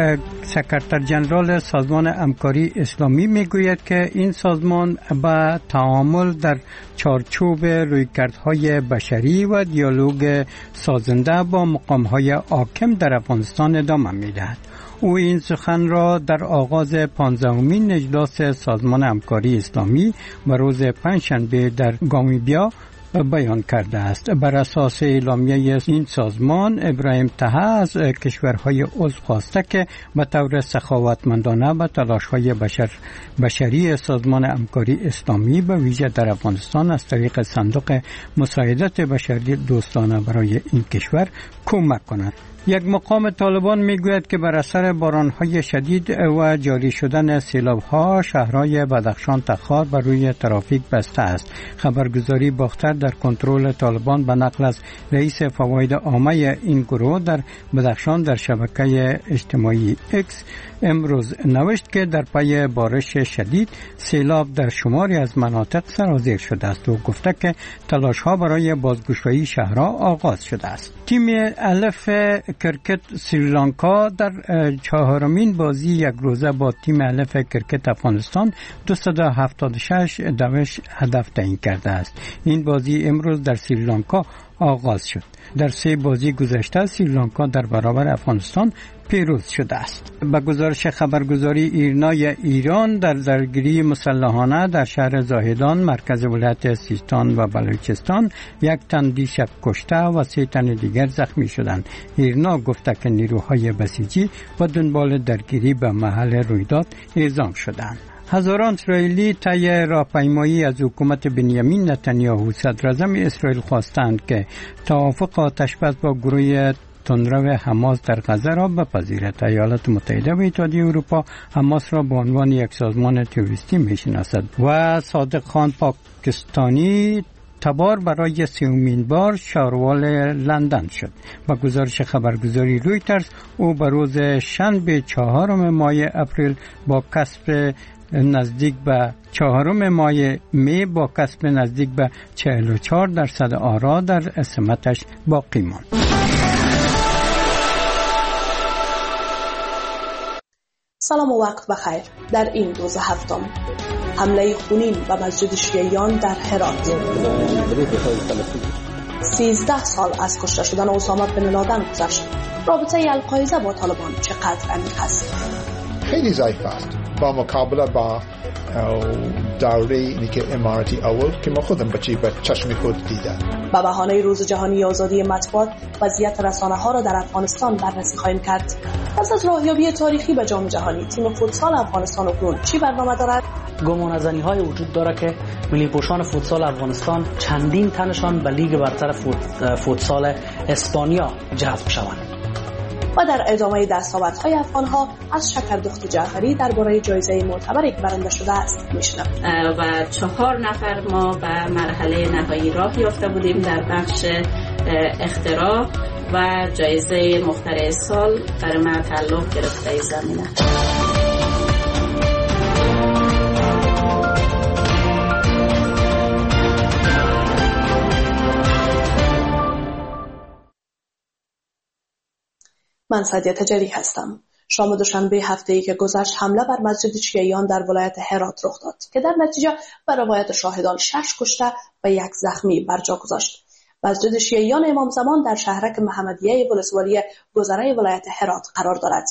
سکرتر جنرال سازمان همکاری اسلامی میگوید که این سازمان با تعامل در چارچوب رویکردهای بشری و دیالوگ سازنده با مقامهای حاکم در افغانستان ادامه میدهد. او این سخن را در آغاز پانزدهمین اجلاس سازمان همکاری اسلامی و روز پنجشنبه در گامیبیا بیان کرده است. بر اساس اعلامیه این سازمان، ابراهیم طه از کشورهای عضو خواسته که به طور سخاوتمندانه به تلاش‌های بشر بشری سازمان همکاری اسلامی به ویژه در افغانستان از طریق صندوق مساعدت بشری دوستانه برای این کشور کمک کنند. یک مقام طالبان میگوید که بر اثر بارانهای شدید و جاری شدن سیلاب‌ها شهرهای بدخشان تخار بر روی ترافیک بسته است. خبرگزاری باختر در کنترل طالبان به نقل از رئیس فواید عامه این گروه در بدخشان در شبکه اجتماعی اکس امروز نوشت که در پی بارش شدید سیلاب در شماری از مناطق سرازیر شده است و گفته که تلاش‌ها برای بازگشایی شهرها آغاز شده است. تیم الف کرکت سریلانکا در چهارمین بازی یک روزه با تیم الف کرکت افغانستان دویست و هفتاد و شش دوش هدف تعیین کرده است. این بازی امروز در سریلانکا آغاز شد. در سه بازی گذشته سریلانکا در برابر افغانستان پیروز شده است. به گزارش خبرگزاری ایرنای ایران، در درگیری مسلحانه در شهر زاهدان مرکز ولایت سیستان و بلوچستان یک تن دیشب کشته و سه تن دیگر زخمی شدند. ایرنا گفته که نیروهای بسیجی با دنبال درگیری به محل رویداد اعزام شدند. هزاران اسرائیلی طی راهپیمایی از حکومت بنیامین نتانیاهو صدر اعظم اسرائیل خواستند که توافق آتشبس با گروه تندرو حماس در غزه را بپذیرد. ایالات متحده و اتحادیه اروپا حماس را به عنوان یک سازمان تروریستی میشناسد و صادق خان پاکستانی تبار برای سومین بار شاروال لندن شد. با گزارش خبرگزاری رویترز، او به روز شنبه چهارم ماه اپریل با کسب نزدیک به چهارم ماه می با کسب نزدیک به چهل و چهار درصد آرا در سمتش باقی ماند. سلام و وقت بخیر. در این روز هفتم حمله خونین به مسجد شیعیان در هرات. سیزده سال از کشته شدن اسامه بن لادن گذشت. رابطه القاعده با طالبان چقدر عمیق است؟ خیلی ضعیف است با مقابله با دوره اینی که اماراتی اول که ما خودم بچی به چشم خود دیدم. با بهانه روز جهانی آزادی مطبوعات وضعیت رسانه ها را در افغانستان بررسی خواهیم کرد. پس از راهیابی تاریخی به جام جهانی، تیم فوتسال افغانستان اکنون چی برنامه دارد؟ گمانه‌زنی های وجود داره که ملی پوشان فوتسال افغانستان چندین تنشان به لیگ برتر فوت... فوتسال اسپانیا جذب شوند. و در ادامه دستاوردهای افغان‌ها از شکردخت جعفری درباره جایزه معتبری که برنده شده است میشنویم. و چهار نفر ما به مرحله نهایی راه یافته بودیم در بخش اختراع و جایزه مخترع سال برای من تعلق گرفته زمینه. من سعدیه تجری هستم. شام دوشنبه هفته‌ای که گذشت حمله بر مسجد شیعیان در ولایت هرات رخ داد که در نتیجه بر روایت شاهدان شش کشته و یک زخمی بر جا گذاشت. مسجد شیعیان امام زمان در شهرک محمدیه ولسوالی گذره ولایت هرات قرار دارد.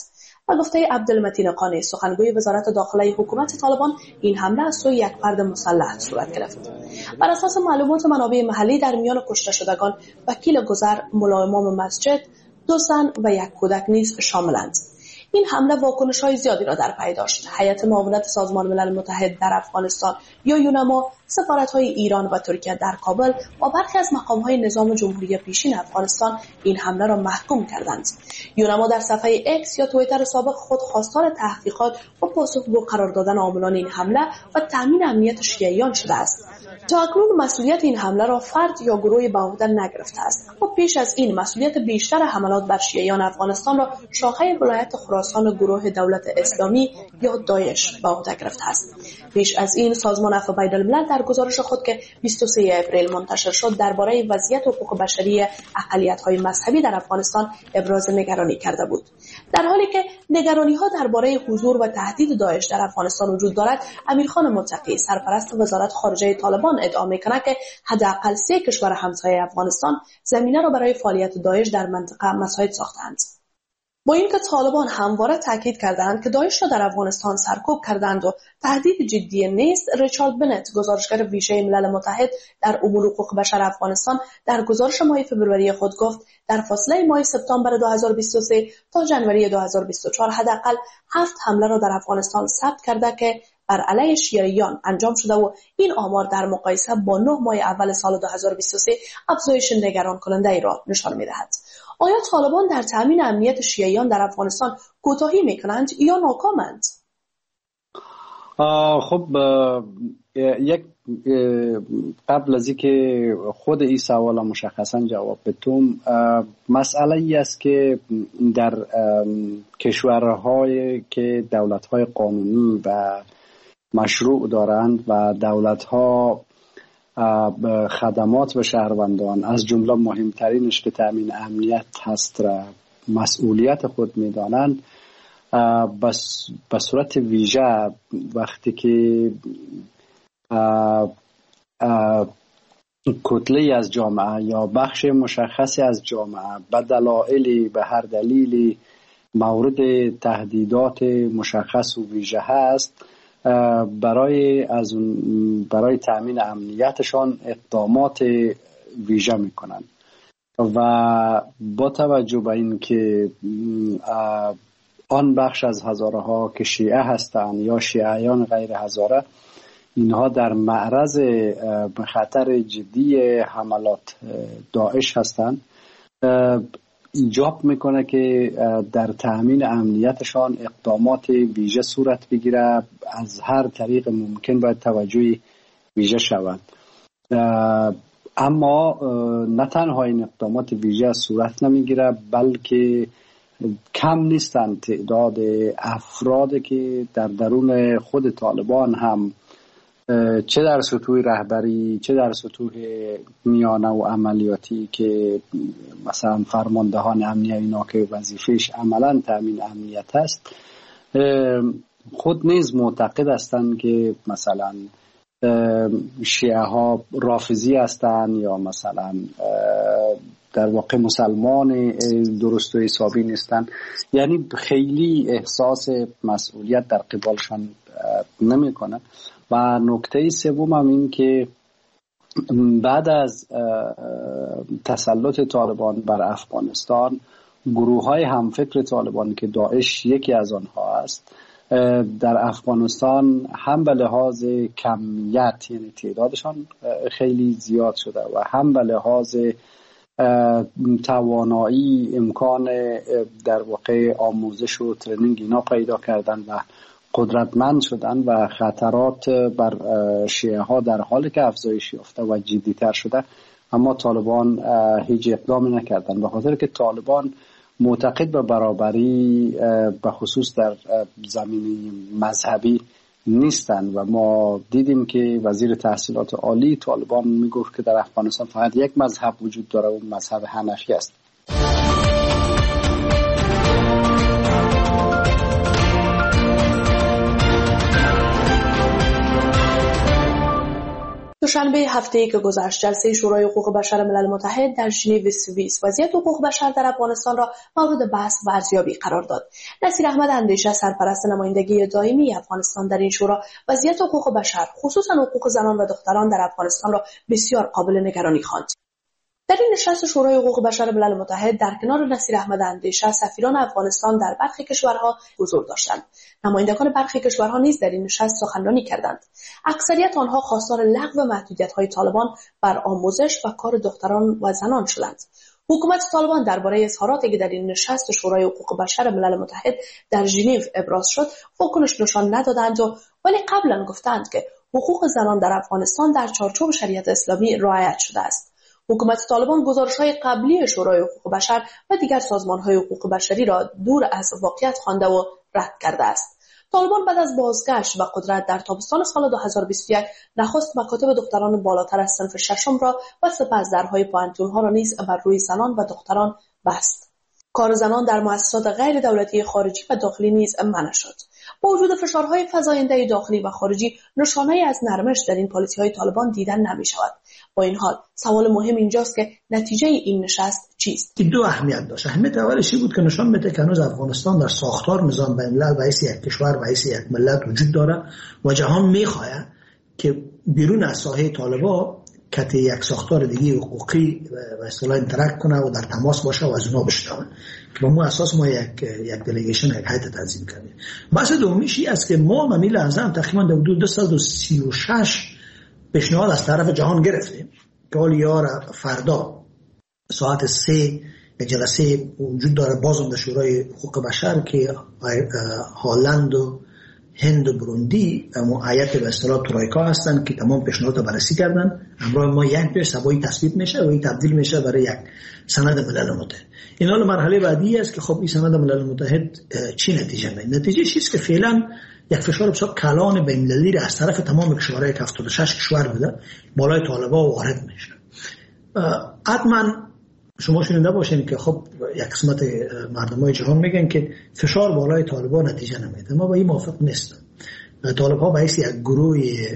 و گفته عبدالمتین قانی سخنگوی وزارت داخله حکومت طالبان این حمله از سوی یک فرد مسلح صورت گرفت. بر اساس معلومات منابع محلی در میان کشته شدگان وکیل گذر، ملا امام مسجد، دو زن و یک کودک نیز شاملند. این حمله واکنش‌های زیادی را در پی داشت. هیئت معاونت سازمان ملل متحد در افغانستان یا یونما، سفارت‌های ایران و ترکیه در کابل و برخی از مقام‌های نظام جمهوری پیشین افغانستان این حمله را محکوم کردند. یونما در صفحه اکس یا توییتر سابق خود خواستار تحقیقات و پاسخگو قرار دادن عاملان این حمله و تامین امنیت شیعیان شده است. تا اکنون مسئولیت این حمله را فرد یا گروهی به عهده نگرفته است و پیش از این مسئولیت بیشتر حملات بر شیعیان افغانستان را شاخه ولایت خراسان گروه دولت اسلامی یا داعش به عهده گرفته است. پیش از این سازمان عفو بین‌الملل در گزارش خود که بیست و سوم اپریل منتشر شد درباره وضعیت حقوق بشری اقلیت‌های مذهبی در افغانستان ابراز نگرانی کرده بود. در حالی که نگرانی‌ها درباره حضور و تهدید داعش در افغانستان وجود دارد، امیرخان متقی سرپرست وزارت خارجه طالبان ادعا می‌کند که حداقل سه کشور همسایه افغانستان زمینه را برای فعالیت داعش در منطقه مساعد ساختند. با اینکه طالبان همواره تاکید کردند که داعش را در افغانستان سرکوب کردند و تهدید جدی نیست، ریچارد بنت گزارشگر ویژه ملل متحد در امور حقوق بشر افغانستان در گزارش ماه فوریه خود گفت در فاصله ماه سپتامبر دو هزار و بیست و سه تا ژانویه دو هزار و بیست و چهار حداقل هفت حمله را در افغانستان ثبت کرده که بر علیه شیعیان انجام شده و این آمار در مقایسه با نه ماه اول سال دو هزار و بیست و سه افزایش نگران کننده ای را نشان می‌دهد. آیا طالبان در تامین امنیت شیعیان در افغانستان کوتاهی می‌کنند یا ناکامند؟ خب یک قبل از اینکه خود این سوال مشخصا جواب بدم، مسئله ای است که در کشورهای که دولت‌های قانونی و مشروع دارند و دولت‌ها خدمات به شهروندان از جمله مهمترینش که تامین امنیت هست را مسئولیت خود می‌دانند، بس به صورت ویژه وقتی که کتله از جامعه یا بخش مشخصی از جامعه به دلایلی به هر دلیلی مورد تهدیدات مشخص و ویژه هست، برای از برای تامین امنیتشان اقدامات ویژه میکنند و با توجه به این که آن بخش از هزاره ها که شیعه هستند یا شیعیان غیر هزاره، اینها در معرض خطر جدی حملات داعش هستند، ایجاب میکنه که در تامین امنیتشان اقدامات ویژه صورت بگیره. از هر طریق ممکن باید توجه ویژه شود. اما نه تنها این اقدامات ویژه صورت نمیگیره، بلکه کم نیستند تعداد افراد که در درون خود طالبان هم چه در سطوح رهبری چه در سطوح میانه و عملیاتی که مثلا فرماندهان امنیه اینا که وظیفهش عملا تامین امنیت است، خود نیز معتقد هستند که مثلا شیعه ها رافضی هستند یا مثلا در واقع مسلمان درست و حسابی نیستند. یعنی خیلی احساس مسئولیت در قبالشان نمی کنند. و نکته سوم هم این که بعد از تسلط طالبان بر افغانستان، گروه های همفکر طالبان که داعش یکی از آنها است، در افغانستان هم به لحاظ کمیت یعنی تعدادشان خیلی زیاد شده و هم به لحاظ توانایی امکان در واقع آموزش و ترنینگ اینا پیدا کردن و قدرتمند شدن و خطرات بر شیعه ها در حالی که افزایش یافته و جدی‌تر شده، اما طالبان هیچ اقدامی نکردن، به خاطر که طالبان معتقد به برابری به خصوص در زمینه مذهبی نیستن و ما دیدیم که وزیر تحصیلات عالی طالبان میگفت که در افغانستان فقط یک مذهب وجود داره و مذهب حنفی است. دوشنبه هفته‌ای که گذشت جلسه شورای حقوق بشر ملل متحد در ژنو سوئیس وضعیت حقوق بشر در افغانستان را مورد بحث و ارزیابی قرار داد. نصیر احمد اندیشه سرپرست نمایندگی دائمی افغانستان در این شورا وضعیت حقوق بشر خصوصا حقوق زنان و دختران در افغانستان را بسیار قابل نگرانی خواند. در این نشست شورای حقوق بشر ملل متحد در کنار نصیر احمد اندیشه سفیران افغانستان در برخی کشورها حضور داشتند. نمایندگان برخی کشورها نیز در این نشست سخنرانی کردند. اکثریت آنها خواستار لغو محدودیت‌های طالبان بر آموزش و کار دختران و زنان شدند. حکومت طالبان درباره اظهاراتی که در این نشست شورای حقوق بشر ملل متحد در ژنو ابراز شد واکنش نشان ندادند و ولی قبلا گفتند که حقوق زنان در افغانستان در چارچوب شریعت اسلامی رعایت شده است. حکومت طالبان گزارش‌های قبلی شورای حقوق بشر و دیگر سازمان‌های حقوق بشری را دور از واقعیت خوانده و رد کرده است. طالبان بعد از بازگشت و قدرت در تابستان سال دو هزار و بیست و یک نخست مکاتب دختران بالاتر از صنف ششم را و سپس درهای پوهنتون‌ها را نیز بر روی زنان و دختران بست. کار زنان در مؤسسات غیر دولتی خارجی و داخلی نیز منع شد. با وجود فشارهای فزاینده داخلی و خارجی نشانه‌ای از نرمش در این پالیسی‌های طالبان دیدن نمی‌شود. با این حال سوال مهم اینجاست که نتیجه این نشست چیست؟ دو اهمیت داشت. اهمیت اولش بود که نشان میده که هنوز افغانستان در ساختار نظام بین‌الملل و حیث یک کشور و حیث یک ملت وجود داره و جهان می‌خواهد که بیرون از ساحه طالبان که یک ساختار دیگه حقوقی و اصطلاح انتراکت کنه و در تماس باشه و از اونا بشنوه که با ما اساس ما یک یک دلیگیشن یک هیئت تنظیم کردیم. بحث دومیش این است که ما ممیل اعظم تقریبا در حدود دویست و سی و شش پیشنهاد از طرف جهان گرفتیم که حال یار فردا ساعت سه یک جلسه وجود داره بازم در شورای حقوق بشر که هالند و هند و بروندی اما هیئت به اصطلاح ترویکا هستن که تمام پیشنهادات رو بررسی کردن. همراه ما یک پیش سبایی تصویب میشه و این تبدیل میشه برای یک سند ملل متحد. این حال مرحله بعدی است که خب این سند ملل متحد چی نتیجه میده؟ نتیجه چیست که فعلا یک فشار بسیار کلان بین‌المللی از طرف تمام کشورهای هفتاد و شش کشور بوده بالای طالبان وارد میشه. حتما شما شنیده باشین که خب یک قسمت مردمای جهان میگن که فشار بالای طالبان نتیجه نمیده. ما با این موافق نیستم. طالب‌ها به حیث یک گروه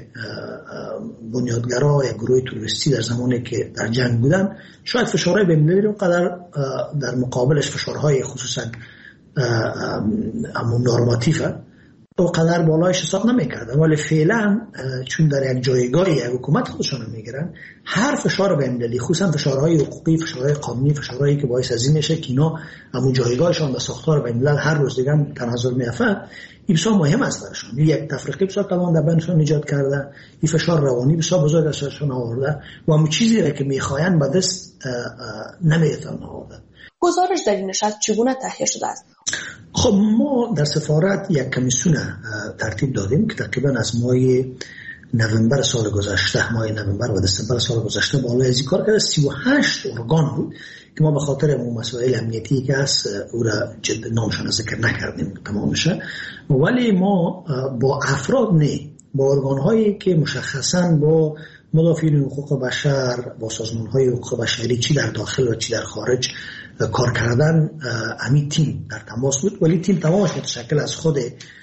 بنیادگرا یا گروه تروریستی در زمانی که در جنگ بودن شاید فشارهای بین‌المللی رو قدر در مقابلش فشارهای خصوصا امون نورماتیفه او قدر بالایش حساب نمیکردن، ولی فعلا چون در یک جایگاه یک حکومت خودشون میگیرن هر فشار بین‌المللی خصوصا فشارهای حقوقی، فشارهای قانونی، فشارهایی که باعث از این میشه که اینا همون جایگاهشون در ساختار بین‌الملل هر روز دیگه تنزل میافته، این بسیار مهم است برشون. یک تفریقی بسیار توان در بینشون ایجاد کرده، این فشار روانی بسیار بزرگ ازشون آورده و همون چیزی را که میخواین به دست نمیتونن آورده. گزارش در این نشست چگونه تهیه شده است؟ خب ما در سفارت یک کمیسیون ترتیب دادیم که تقریبا از ماه نوامبر سال گذشته، ماه نوامبر و دسامبر سال گذشته بالای از این کار کرده. سی و هشت ارگان بود که ما به خاطر مسائل امنیتی که هست او را جد نامشان ذکر نکردیم تمامشه، ولی ما با افراد نه، با ارگان‌هایی که مشخصاً با مدافعین حقوق بشر، با سازمان‌های حقوق بشری چی در داخل و چی در خارج کار کردن، همین تیم در تماس بود. ولی تیم تمامش متشکل از خود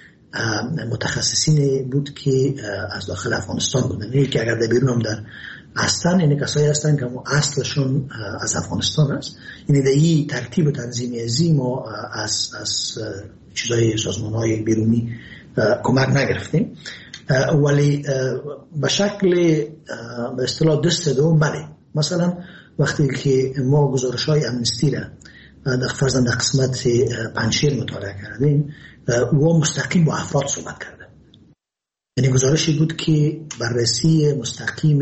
متخصصین بود که از داخل افغانستان بودن. یعنی که اگر در بیرون هم در هستن، یعنی کسایی هستن که ما اصلشون از افغانستان است. یعنی در این ترتیب و تنظیمی ازی ما از از چیزای سازمان‌های بیرونی کمک نگرفتیم، ولی به شکل به اصطلاح دست دوم بله. مثلا وقتی که ما گزارش‌های امنستی را در فرضاً در قسمت پنجشیر مطالعه کردیم، او مستقیم با افراد صحبت کرده. یعنی گزارشی بود که بررسی مستقیم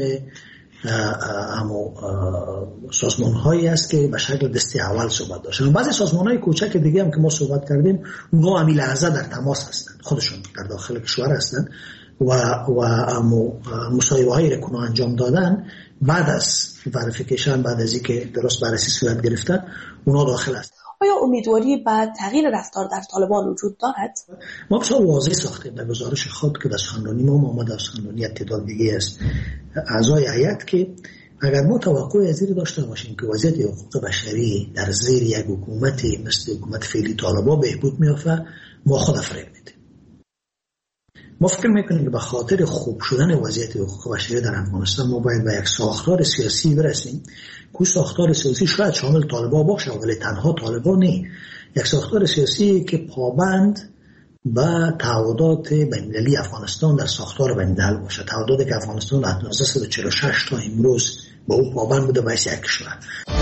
همو سازمان‌هایی است که به شکل دسته اول صحبت داشتن. بعضی سازمان‌های کوچک دیگه هم که ما صحبت کردیم اونها هم لحظه در تماس هستند، خودشون در داخل کشور هستند و و مصاحبه‌هایی را که انجام دادن بعد از وریفیکیشن، بعد از اینکه درست بررسی صورت گرفته، اونا داخل است. آیا امیدواری به تغییر رفتار در طالبان وجود دارد؟ ما بسیار واضح ساختیم در گزارش خود که در سخنرانی ما آمده، سخنرانی تعداد دیگه است اعضای هیئت، که اگر ما توقع از این داشته باشیم که وضعیت حقوق بشری در زیر یک حکومتی مثل حکومت فعلی طالبان بهبود میافته، ما خود فریب میدیم. ما فکر میکنیم که به خاطر خوب شدن وضعیت حقوق بشری در افغانستان ما باید به یک ساختار سیاسی برسیم که ساختار سیاسی شاید شامل طالبان باشه ولی تنها طالبان نه. یک ساختار سیاسی که پابند به تعهدات بین‌المللی افغانستان در ساختار بین‌الملل باشه، تعهداتی که افغانستان از هزار و نهصد و چهل و شش تا امروز به او پابند بوده باید یک کشور.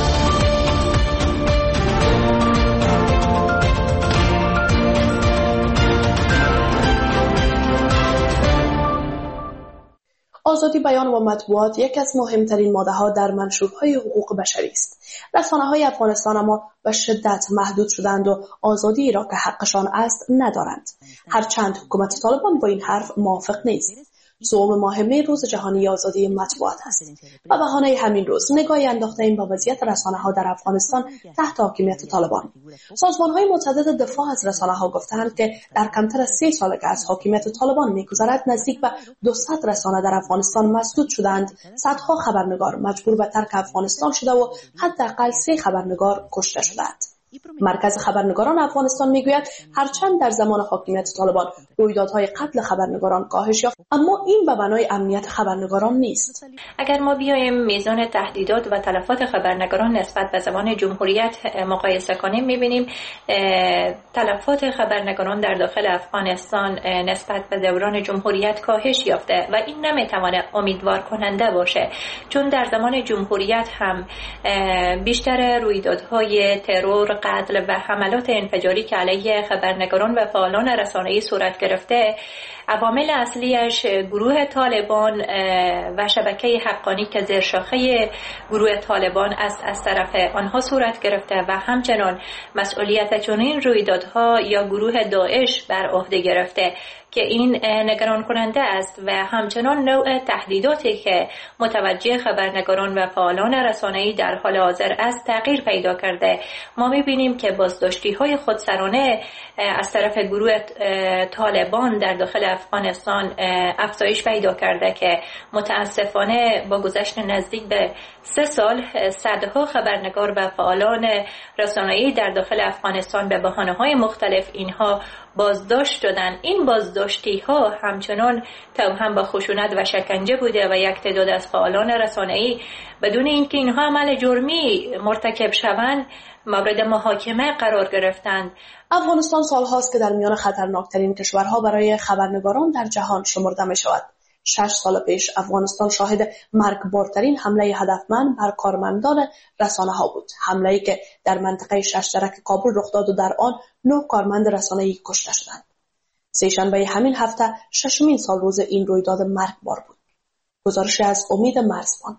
آزادی بیان و مطبوعات یکی از مهمترین ماده‌ها در منشورهای حقوق بشری است. رسانه‌های افغانستان اما به شدت محدود شدند و آزادی را که حقشان است ندارند. هرچند حکومت طالبان با این حرف موافق نیست. زوم ماه می روز جهانی آزادی مطبوعات است. و بهانه همین روز نگاهی انداخته‌ایم به وضعیت رسانه‌ها در افغانستان تحت حاکمیت طالبان. سازمان‌های متعدد دفاع از رسانه‌ها گفتند که در کمتر از سه سال که از حاکمیت طالبان می‌گذرد نزدیک به دویست رسانه در افغانستان مسدود شدند. صدها خبرنگار مجبور به ترک افغانستان شده و حداقل سه خبرنگار کشته شدند. مرکز خبرنگاران افغانستان میگوید هرچند در زمان حاکمیت طالبان رویدادهای قتل خبرنگاران کاهش یافت اما این به بنای امنیت خبرنگاران نیست. اگر ما بیایم میزان تهدیدات و تلفات خبرنگاران نسبت به زمان جمهوریت مقایسه کنیم میبینیم تلفات خبرنگاران در داخل افغانستان نسبت به دوران جمهوریت کاهش یافته و این نمیتواند امیدوار کننده باشه، چون در زمان جمهوریت هم بیشتر رویدادهای ترور، قتل و حملات انفجاری که علیه خبرنگاران و فعالان رسانه‌ای صورت گرفته عوامل اصلیش گروه طالبان و شبکه حقانی که زیر شاخه گروه طالبان از از طرف آنها صورت گرفته و همچنان مسئولیت چنین رویدادها یا گروه داعش بر عهده گرفته که این نگران کننده است و همچنان نوع تهدیداتی که متوجه خبرنگاران و فعالان رسانه‌ای در حال حاضر است تغییر پیدا کرده. ما می‌بینیم که بازداشتی‌های خودسرانه از طرف گروه طالبان در داخل افغانستان افزایش پیدا کرده که متاسفانه با گذشت نزدیک به سه سال صدها خبرنگار و فعالان رسانه‌ای در داخل افغانستان به بهانه‌های مختلف اینها بازداشت شدن. این بازداشتی ها همچنان توأم با خشونت و شکنجه بوده و یک تعداد از فعالان رسانه‌ای بدون اینکه اینها عمل جرمی مرتکب شوند مورد محاکمه قرار گرفتند. افغانستان سالهاست که در میان خطرناکترین کشورها برای خبرنگاران در جهان شمرده می شود. شش سال پیش افغانستان شاهد مرگبارترین حمله هدفمند بر کارمندان رسانه ها بود. حمله‌ای که در منطقه ششترک کابل رخ داد و در آن نه کارمند رسانه‌ای کشته شدند. سه‌شنبه همین هفته ششمین سال روز این رویداد مرگبار بود. گزارش از امید مرزبان.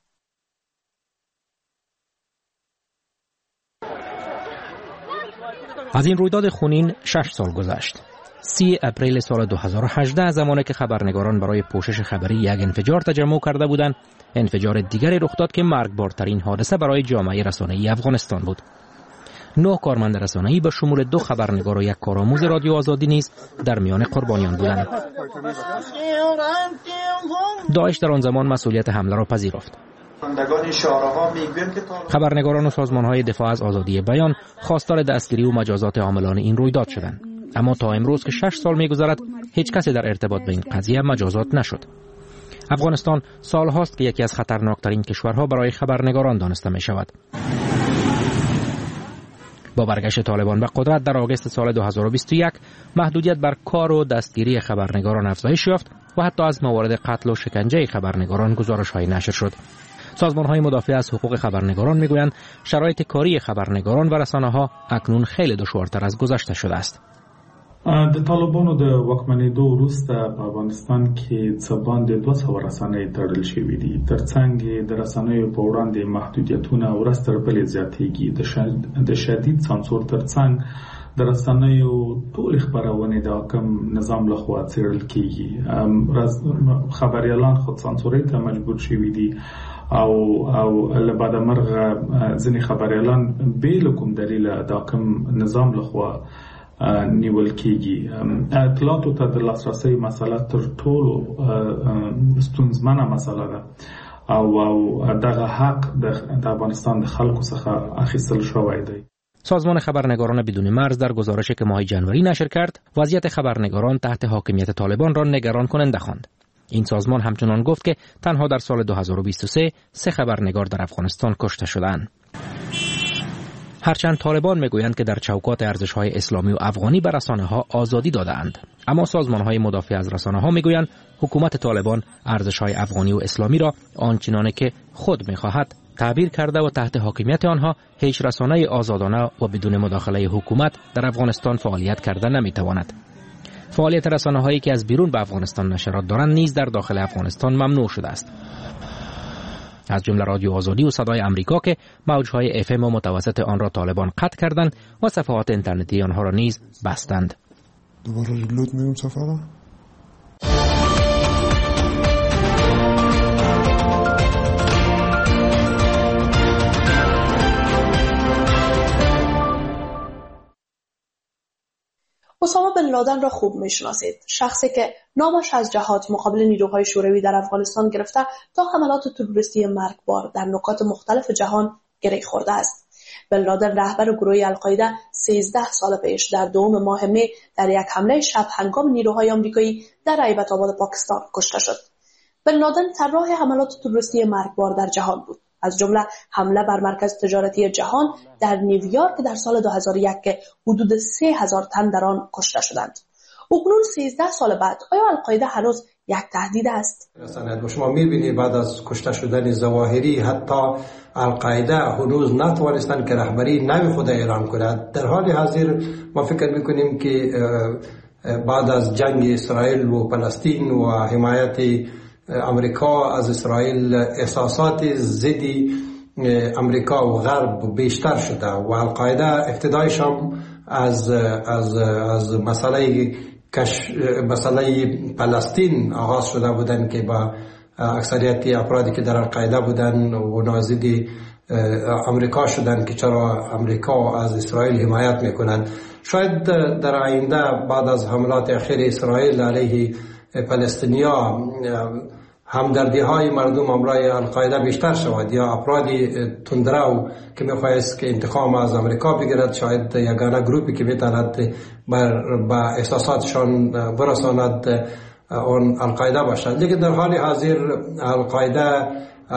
از این رویداد خونین شش سال گذشت. سی اپریل سال دو هزار و هجده زمانی که خبرنگاران برای پوشش خبری یک انفجار تجمع کرده بودند، انفجار دیگری رخ داد که مرگبارترین حادثه برای جامعه رسانه‌ای افغانستان بود. نه کارمند رسانه‌ای به شمول دو خبرنگار و یک کارآموز رادیو آزادی نیز در میان قربانیان بودند. داعش در آن زمان مسئولیت حمله را پذیرفت. خبرنگاران و سازمان‌های دفاع از آزادی بیان خواستار دستگیری و مجازات عاملان این رویداد شدند. اما تا امروز که شش سال می‌گذرد هیچ کسی در ارتباط به این قضیه مجازات نشد. افغانستان سال هاست که یکی از خطرناکترین کشورها برای خبرنگاران دانسته می‌شود. با برگشت طالبان به قدرت در آگوست سال دو هزار و بیست و یک محدودیت بر کار و دستگیری خبرنگاران افزایش یافت و حتی از موارد قتل و شکنجه خبرنگاران گزارش‌های نشر شد. سازمان‌های مدافع از حقوق خبرنگاران می‌گویند شرایط کاری خبرنگاران و رسانه‌ها اکنون خیلی دشوارتر از گذشته شده است. د طالبانو د واکمنېدو وروسته په افغانستان کې څه باندې دوه سوه رسنۍ تړل شوي دي. ترڅنګ د رسنیو په وړاندې محدودیتونه ورځ تر بلې زیاتېږي. د شدید سانسور ترڅنګ د رسنیو ټولې خپرونې د حاکم نظام لخوا څېړل کېږي. خبریالان خود سانسورۍ ته مجبور شوي دي او او له بعد مرغه ځینې خبریالان بې له کوم دلیله د حاکم نظام لخوا نیول کېږي. اطلاعاتو ته د لاسرسۍ مسله تر ټولو ستونزمنه مسله ده او او دغه حق د افغانستان د خلکو څخه اخیستل شوی دی. سازمان خبرنگاران بدون مرز در گزارشی که ماه جنوری نشر کرد، وضعیت خبرنگاران تحت حاکمیت طالبان را نگران کننده خواند. این سازمان همچنان گفت که تنها در سال دو هزار و بیست و سه سه خبرنگار در افغانستان کشته شدند. هرچند طالبان میگویند که در چوکات ارزش‌های اسلامی و افغانی به رسانه‌ها آزادی داده‌اند، اما سازمان‌های مدافع از رسانه‌ها میگویند حکومت طالبان ارزش‌های افغانی و اسلامی را آنچنانه که خود می‌خواهد تعبیر کرده و تحت حاکمیت آنها هیچ رسانه آزادانه و بدون مداخله حکومت در افغانستان فعالیت کرده نمی‌تواند. فعالیت رسانه‌هایی که از بیرون به افغانستان نشرات دارند نیز در داخل افغانستان ممنوع شده است، از جمله رادیو آزادی و صدای امریکا که موج‌های اف ام و متوسط آن را طالبان قطع کردند و صفحات اینترنتی آنها را نیز بستند. دوباره ریلود می‌کنم صفحه را. اسامه بن لادن را خوب میشناسید، شخصی که نامش از جهاد مقابل نیروهای شوروی در افغانستان گرفته تا حملات تروریستی مرگبار در نقاط مختلف جهان گره خورده است. بن لادن رهبر گروه القاعده سیزده سال پیش در دوم ماه می در یک حمله شب هنگام نیروهای آمریکایی در هیبت آباد پاکستان کشته شد. بن لادن طراح حملات تروریستی مرگبار در جهان بود، از جمله حمله بر مرکز تجارتی جهان در نیویورک در سال دو هزار و یک که حدود سه هزار تن در آن کشته شدند. اکنون سیزده سال بعد آیا القاعده هنوز یک تهدید است؟ و شما می‌بینید بعد از کشته شدن ظواهری حتی القاعده هنوز نتوانستند که رهبری نوی خود اعلام کند. در حال حاضر ما فکر می‌کنیم که بعد از جنگ اسرائیل و فلسطین و حمایت امریکا از اسرائیل احساسات ضدی امریکا و غرب بیشتر شده و القاعده ابتدایش هم از از از مسئله کش مسئله فلسطین آغاز شده بودن که با اکثریت افرادی که در القاعده بودن و نازدی امریکا شدن که چرا امریکا از اسرائیل حمایت میکنند. شاید در آینده بعد از حملات اخیر اسرائیل علیه فلسطینیا همدردی های مردم امرای القاعده بیشتر شود یا افرادی تندرو که میخواهد که انتقام از امریکا بگیرد شاید یگانه گروپی که میتواند بر با احساساتشان برساند اون القاعده باشد. لیکن در حال حاضر القاعده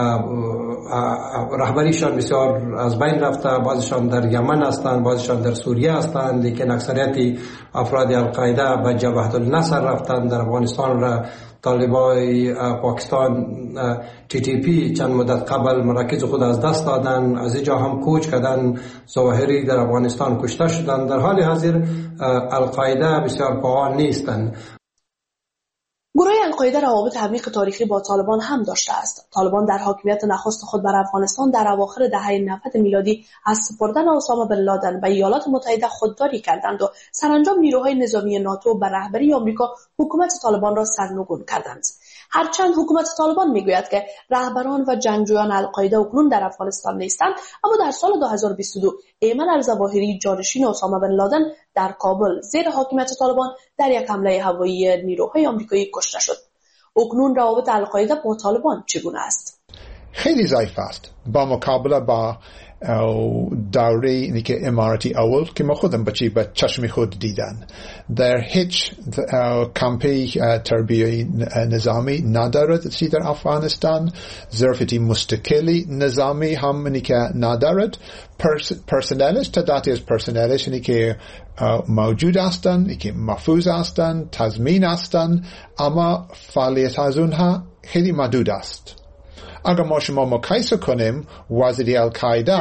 رهبریشان بسیار از بین رفته، بعضیشان در یمن هستند، بعضیشان در سوریه هستند، لیکن اکثریت افراد القاعده به جبهه النصر رفتند. در افغانستان را طالبای پاکستان تی تی پی چند مدت قبل مراکز خود از دست دادن، از اینجا هم کوچ کردن، ظواهری در افغانستان کشته شدند. در حال حاضر القاعده بسیار فعال نیستند. گروه القاعده روابط عمیق تاریخی با طالبان هم داشته است. طالبان در حاکمیت نخست خود بر افغانستان در اواخر دهه نود میلادی از سپردن اسامه بن لادن به ایالات متحده خودداری کردند و سرانجام نیروهای نظامی ناتو به رهبری آمریکا حکومت طالبان را سرنگون کردند. هرچند حکومت طالبان میگوید که رهبران و جنگجویان القاعده اکنون در افغانستان نیستند، اما در سال دو هزار و بیست و دو ایمن الظواهری جانشین اسامه بن لادن در کابل زیر حاکمیت طالبان در یک حمله هوایی نیروهای آمریکایی کشته شد. اکنون روابط القاعده با طالبان چگونه است؟ خیلی ضعیف است با مقابله با دوره اینی که اماراتی اول که ما خودم بچی به چشم خود دیدن. در هیچ کمپی تربیه نظامی ندارد در افغانستان، ظرفیت مستقلی نظامی هم اینی که ندارد. پرسنلش تعدادی از پرسنلش اینی که موجود هستند، اینی که محفوظ هستند، تضمین هستند، اما فعالیت از اونها خیلی محدود است. اگر ما شما مقایسه کنیم وضعیت القاعده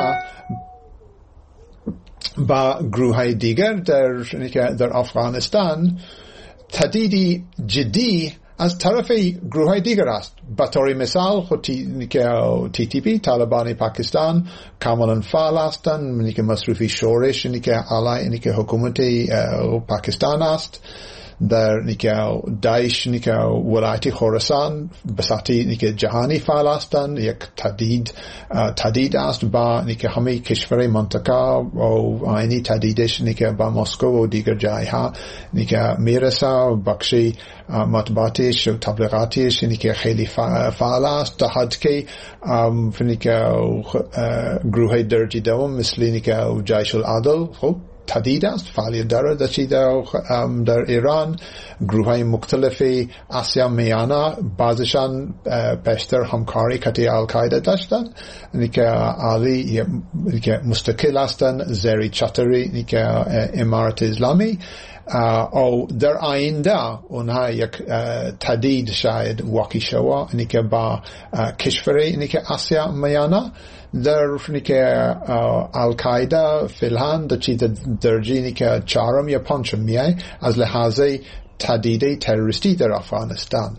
با گروه دیگر در در افغانستان، تهدید جدی از طرف گروه دیگر است. به طور مثال خود تی تی پی طالبان پاکستان کاملا فعال هستند، که مصرف شورش که علیه حکومت پاکستان است. در نیکه داعش نیکه ولایت خراسان بساطی نیکه جهانی فعال هستند. یک تهدید تهدید است با نیکه همه کشور منطقه و اینی تهدیدش نیکه با مسکو و دیگر جایها نیکه میرسه. بخشی مطبوعاتش و تبلیغاتش نیکه خیلی فعال است تا حد که نیکه گروه درجه دوم مثل نیکه جیش العدل خب تهدید است، فعالیت دارد در, در ایران. گروه های مختلفی آسیا میانه بعضشان بیشتر همکاری کتی القاعده داشتن که عالی که مستقل هستند زیر چتری که امارت اسلامی. او در آینده اونها یک تهدید شاید واقع شود اینی که با کشوری اینی که آسیا میانه در اینی که القاعده فعلا در چیز درجه اینی که چهارم یا پنجم میای از لحاظ تهدید تروریستی در افغانستان.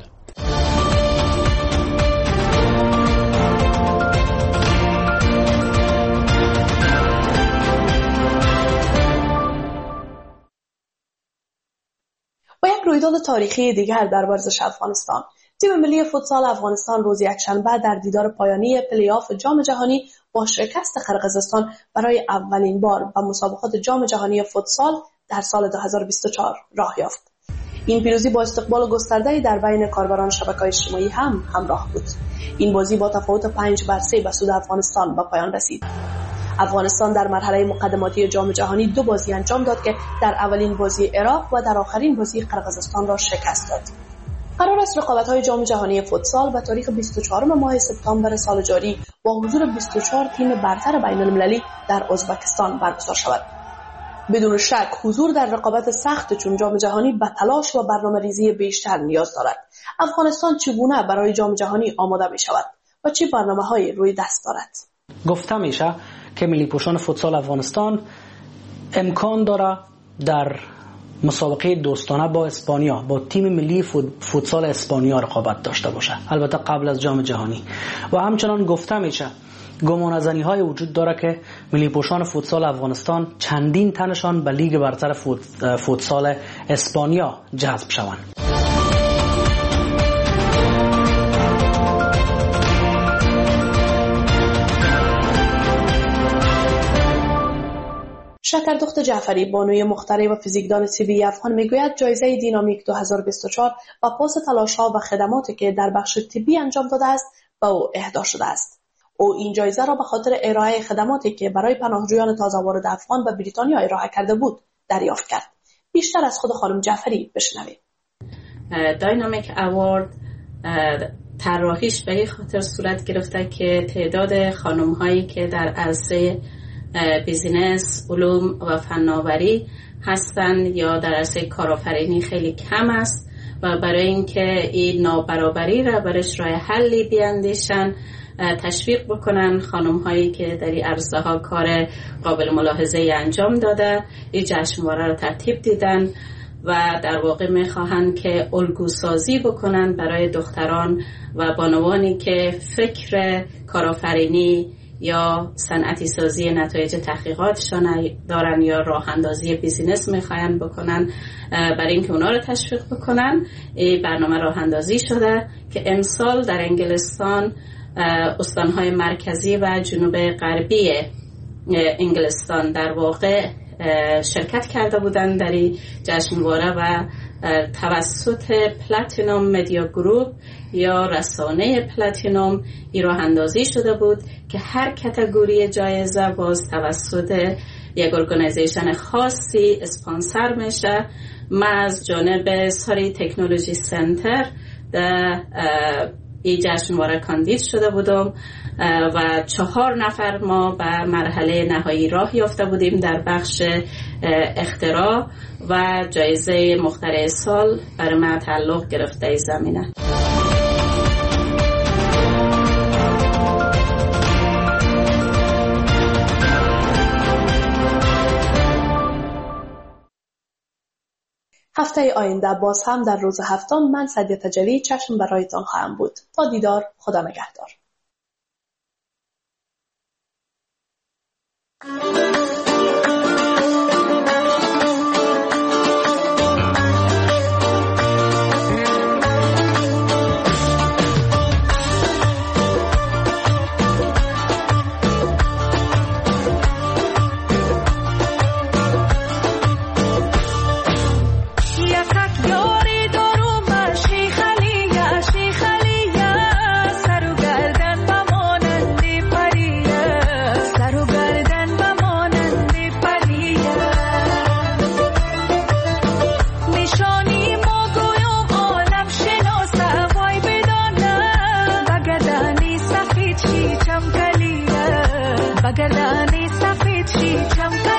و یک رویداد تاریخی دیگر در ورزش افغانستان، تیم ملی فوتسال افغانستان روز یکشنبه در دیدار پایانی پلی‌آف جام جهانی با شکست قرقیزستان برای اولین بار به مسابقات جام جهانی فوتسال در سال دو هزار و بیست و چهار راه یافت. این پیروزی با استقبال گسترده‌ای در بین کاربران شبکه‌های اجتماعی هم همراه بود. این بازی با تفاوت پنج بر سه به سود افغانستان به پایان رسید. افغانستان در مرحله مقدماتی جام جهانی دو بازی انجام داد که در اولین بازی عراق و در آخرین بازی قرقیزستان را شکست داد. قرار است رقابت‌های جام جهانی فوتسال به تاریخ بیست و چهارم ماه سپتامبر سال جاری با حضور بیست و چهار تیم برتر بین‌المللی در ازبکستان برگزار شود. بدون شک حضور در رقابت سخت چون جام جهانی به تلاش و برنامه‌ریزی بیشتر نیاز دارد. افغانستان چگونه برای جام جهانی آماده می‌شود و چه برنامه‌هایی روی دست دارد؟ گفته میشه که ملی پوشان فوتسال افغانستان امکان داره در مسابقه دوستانه با اسپانیا با تیم ملی فوتسال اسپانیا رقابت داشته باشه، البته قبل از جام جهانی. و همچنان گفته میشه گمانه‌زنی های وجود داره که ملی پوشان فوتسال افغانستان چندین تنشان به لیگ برتر فوت فوتسال اسپانیا جذب شوند. شکردخت جعفری، بانوی مخترع و فیزیکدان طبی افغان، میگوید جایزه دینامیک دو هزار و بیست و چهار و پاس تلاش‌ها و خدماتی که در بخش طبی انجام داده است به او اهدا شده است. او این جایزه را به خاطر ارائه خدماتی که برای پناهجویان تازه وارد افغان به بریتانیا ارائه کرده بود دریافت کرد. بیشتر از خود خانم جعفری بشنوید. داینامیک اوارد طراحیش به این خاطر صورت گرفته که تعداد خانم‌هایی که در عرصه بیزینس، علوم و فناوری هستند یا در عرصه کارآفرینی خیلی کم است و برای اینکه این نابرابری را برش راه حلی بیاندیشن، تشویق بکنن خانم هایی که در این عرصه ها کار قابل ملاحظه انجام داده، این جشنواره را ترتیب دیدن و در واقع میخواهند که الگو سازی بکنن برای دختران و بانوانی که فکر کارآفرینی یا صنعتی سازی نتایج تحقیقاتشان دارن یا راه اندازی بیزینس میخواین بکنن. برای اینکه اونا رو تشویق بکنن این برنامه راه اندازی شده که امسال در انگلستان استانهای مرکزی و جنوب غربی انگلستان در واقع شرکت کرده بودند در این جشنواره و توسط پلاتینوم مدیا گروپ یا رسانه پلاتینوم این راه اندازی شده بود که هر کاتگوری جایزه باز توسط یک ارگانیزیشن خاصی اسپانسر میشه. من از جانب ساری تکنولوژی سنتر در این جشنواره کاندید شده بودم و چهار نفر ما به مرحله نهایی راه یافته بودیم در بخش اختراع و جایزه مخترع سال برای من تعلق گرفته ای زمینه. هفته آینده باز هم در روز هفتم من سعدیه تجلی چشم برایتان خواهم بود. تا دیدار، خدا نگهدار. و گردن سفید شی چمکه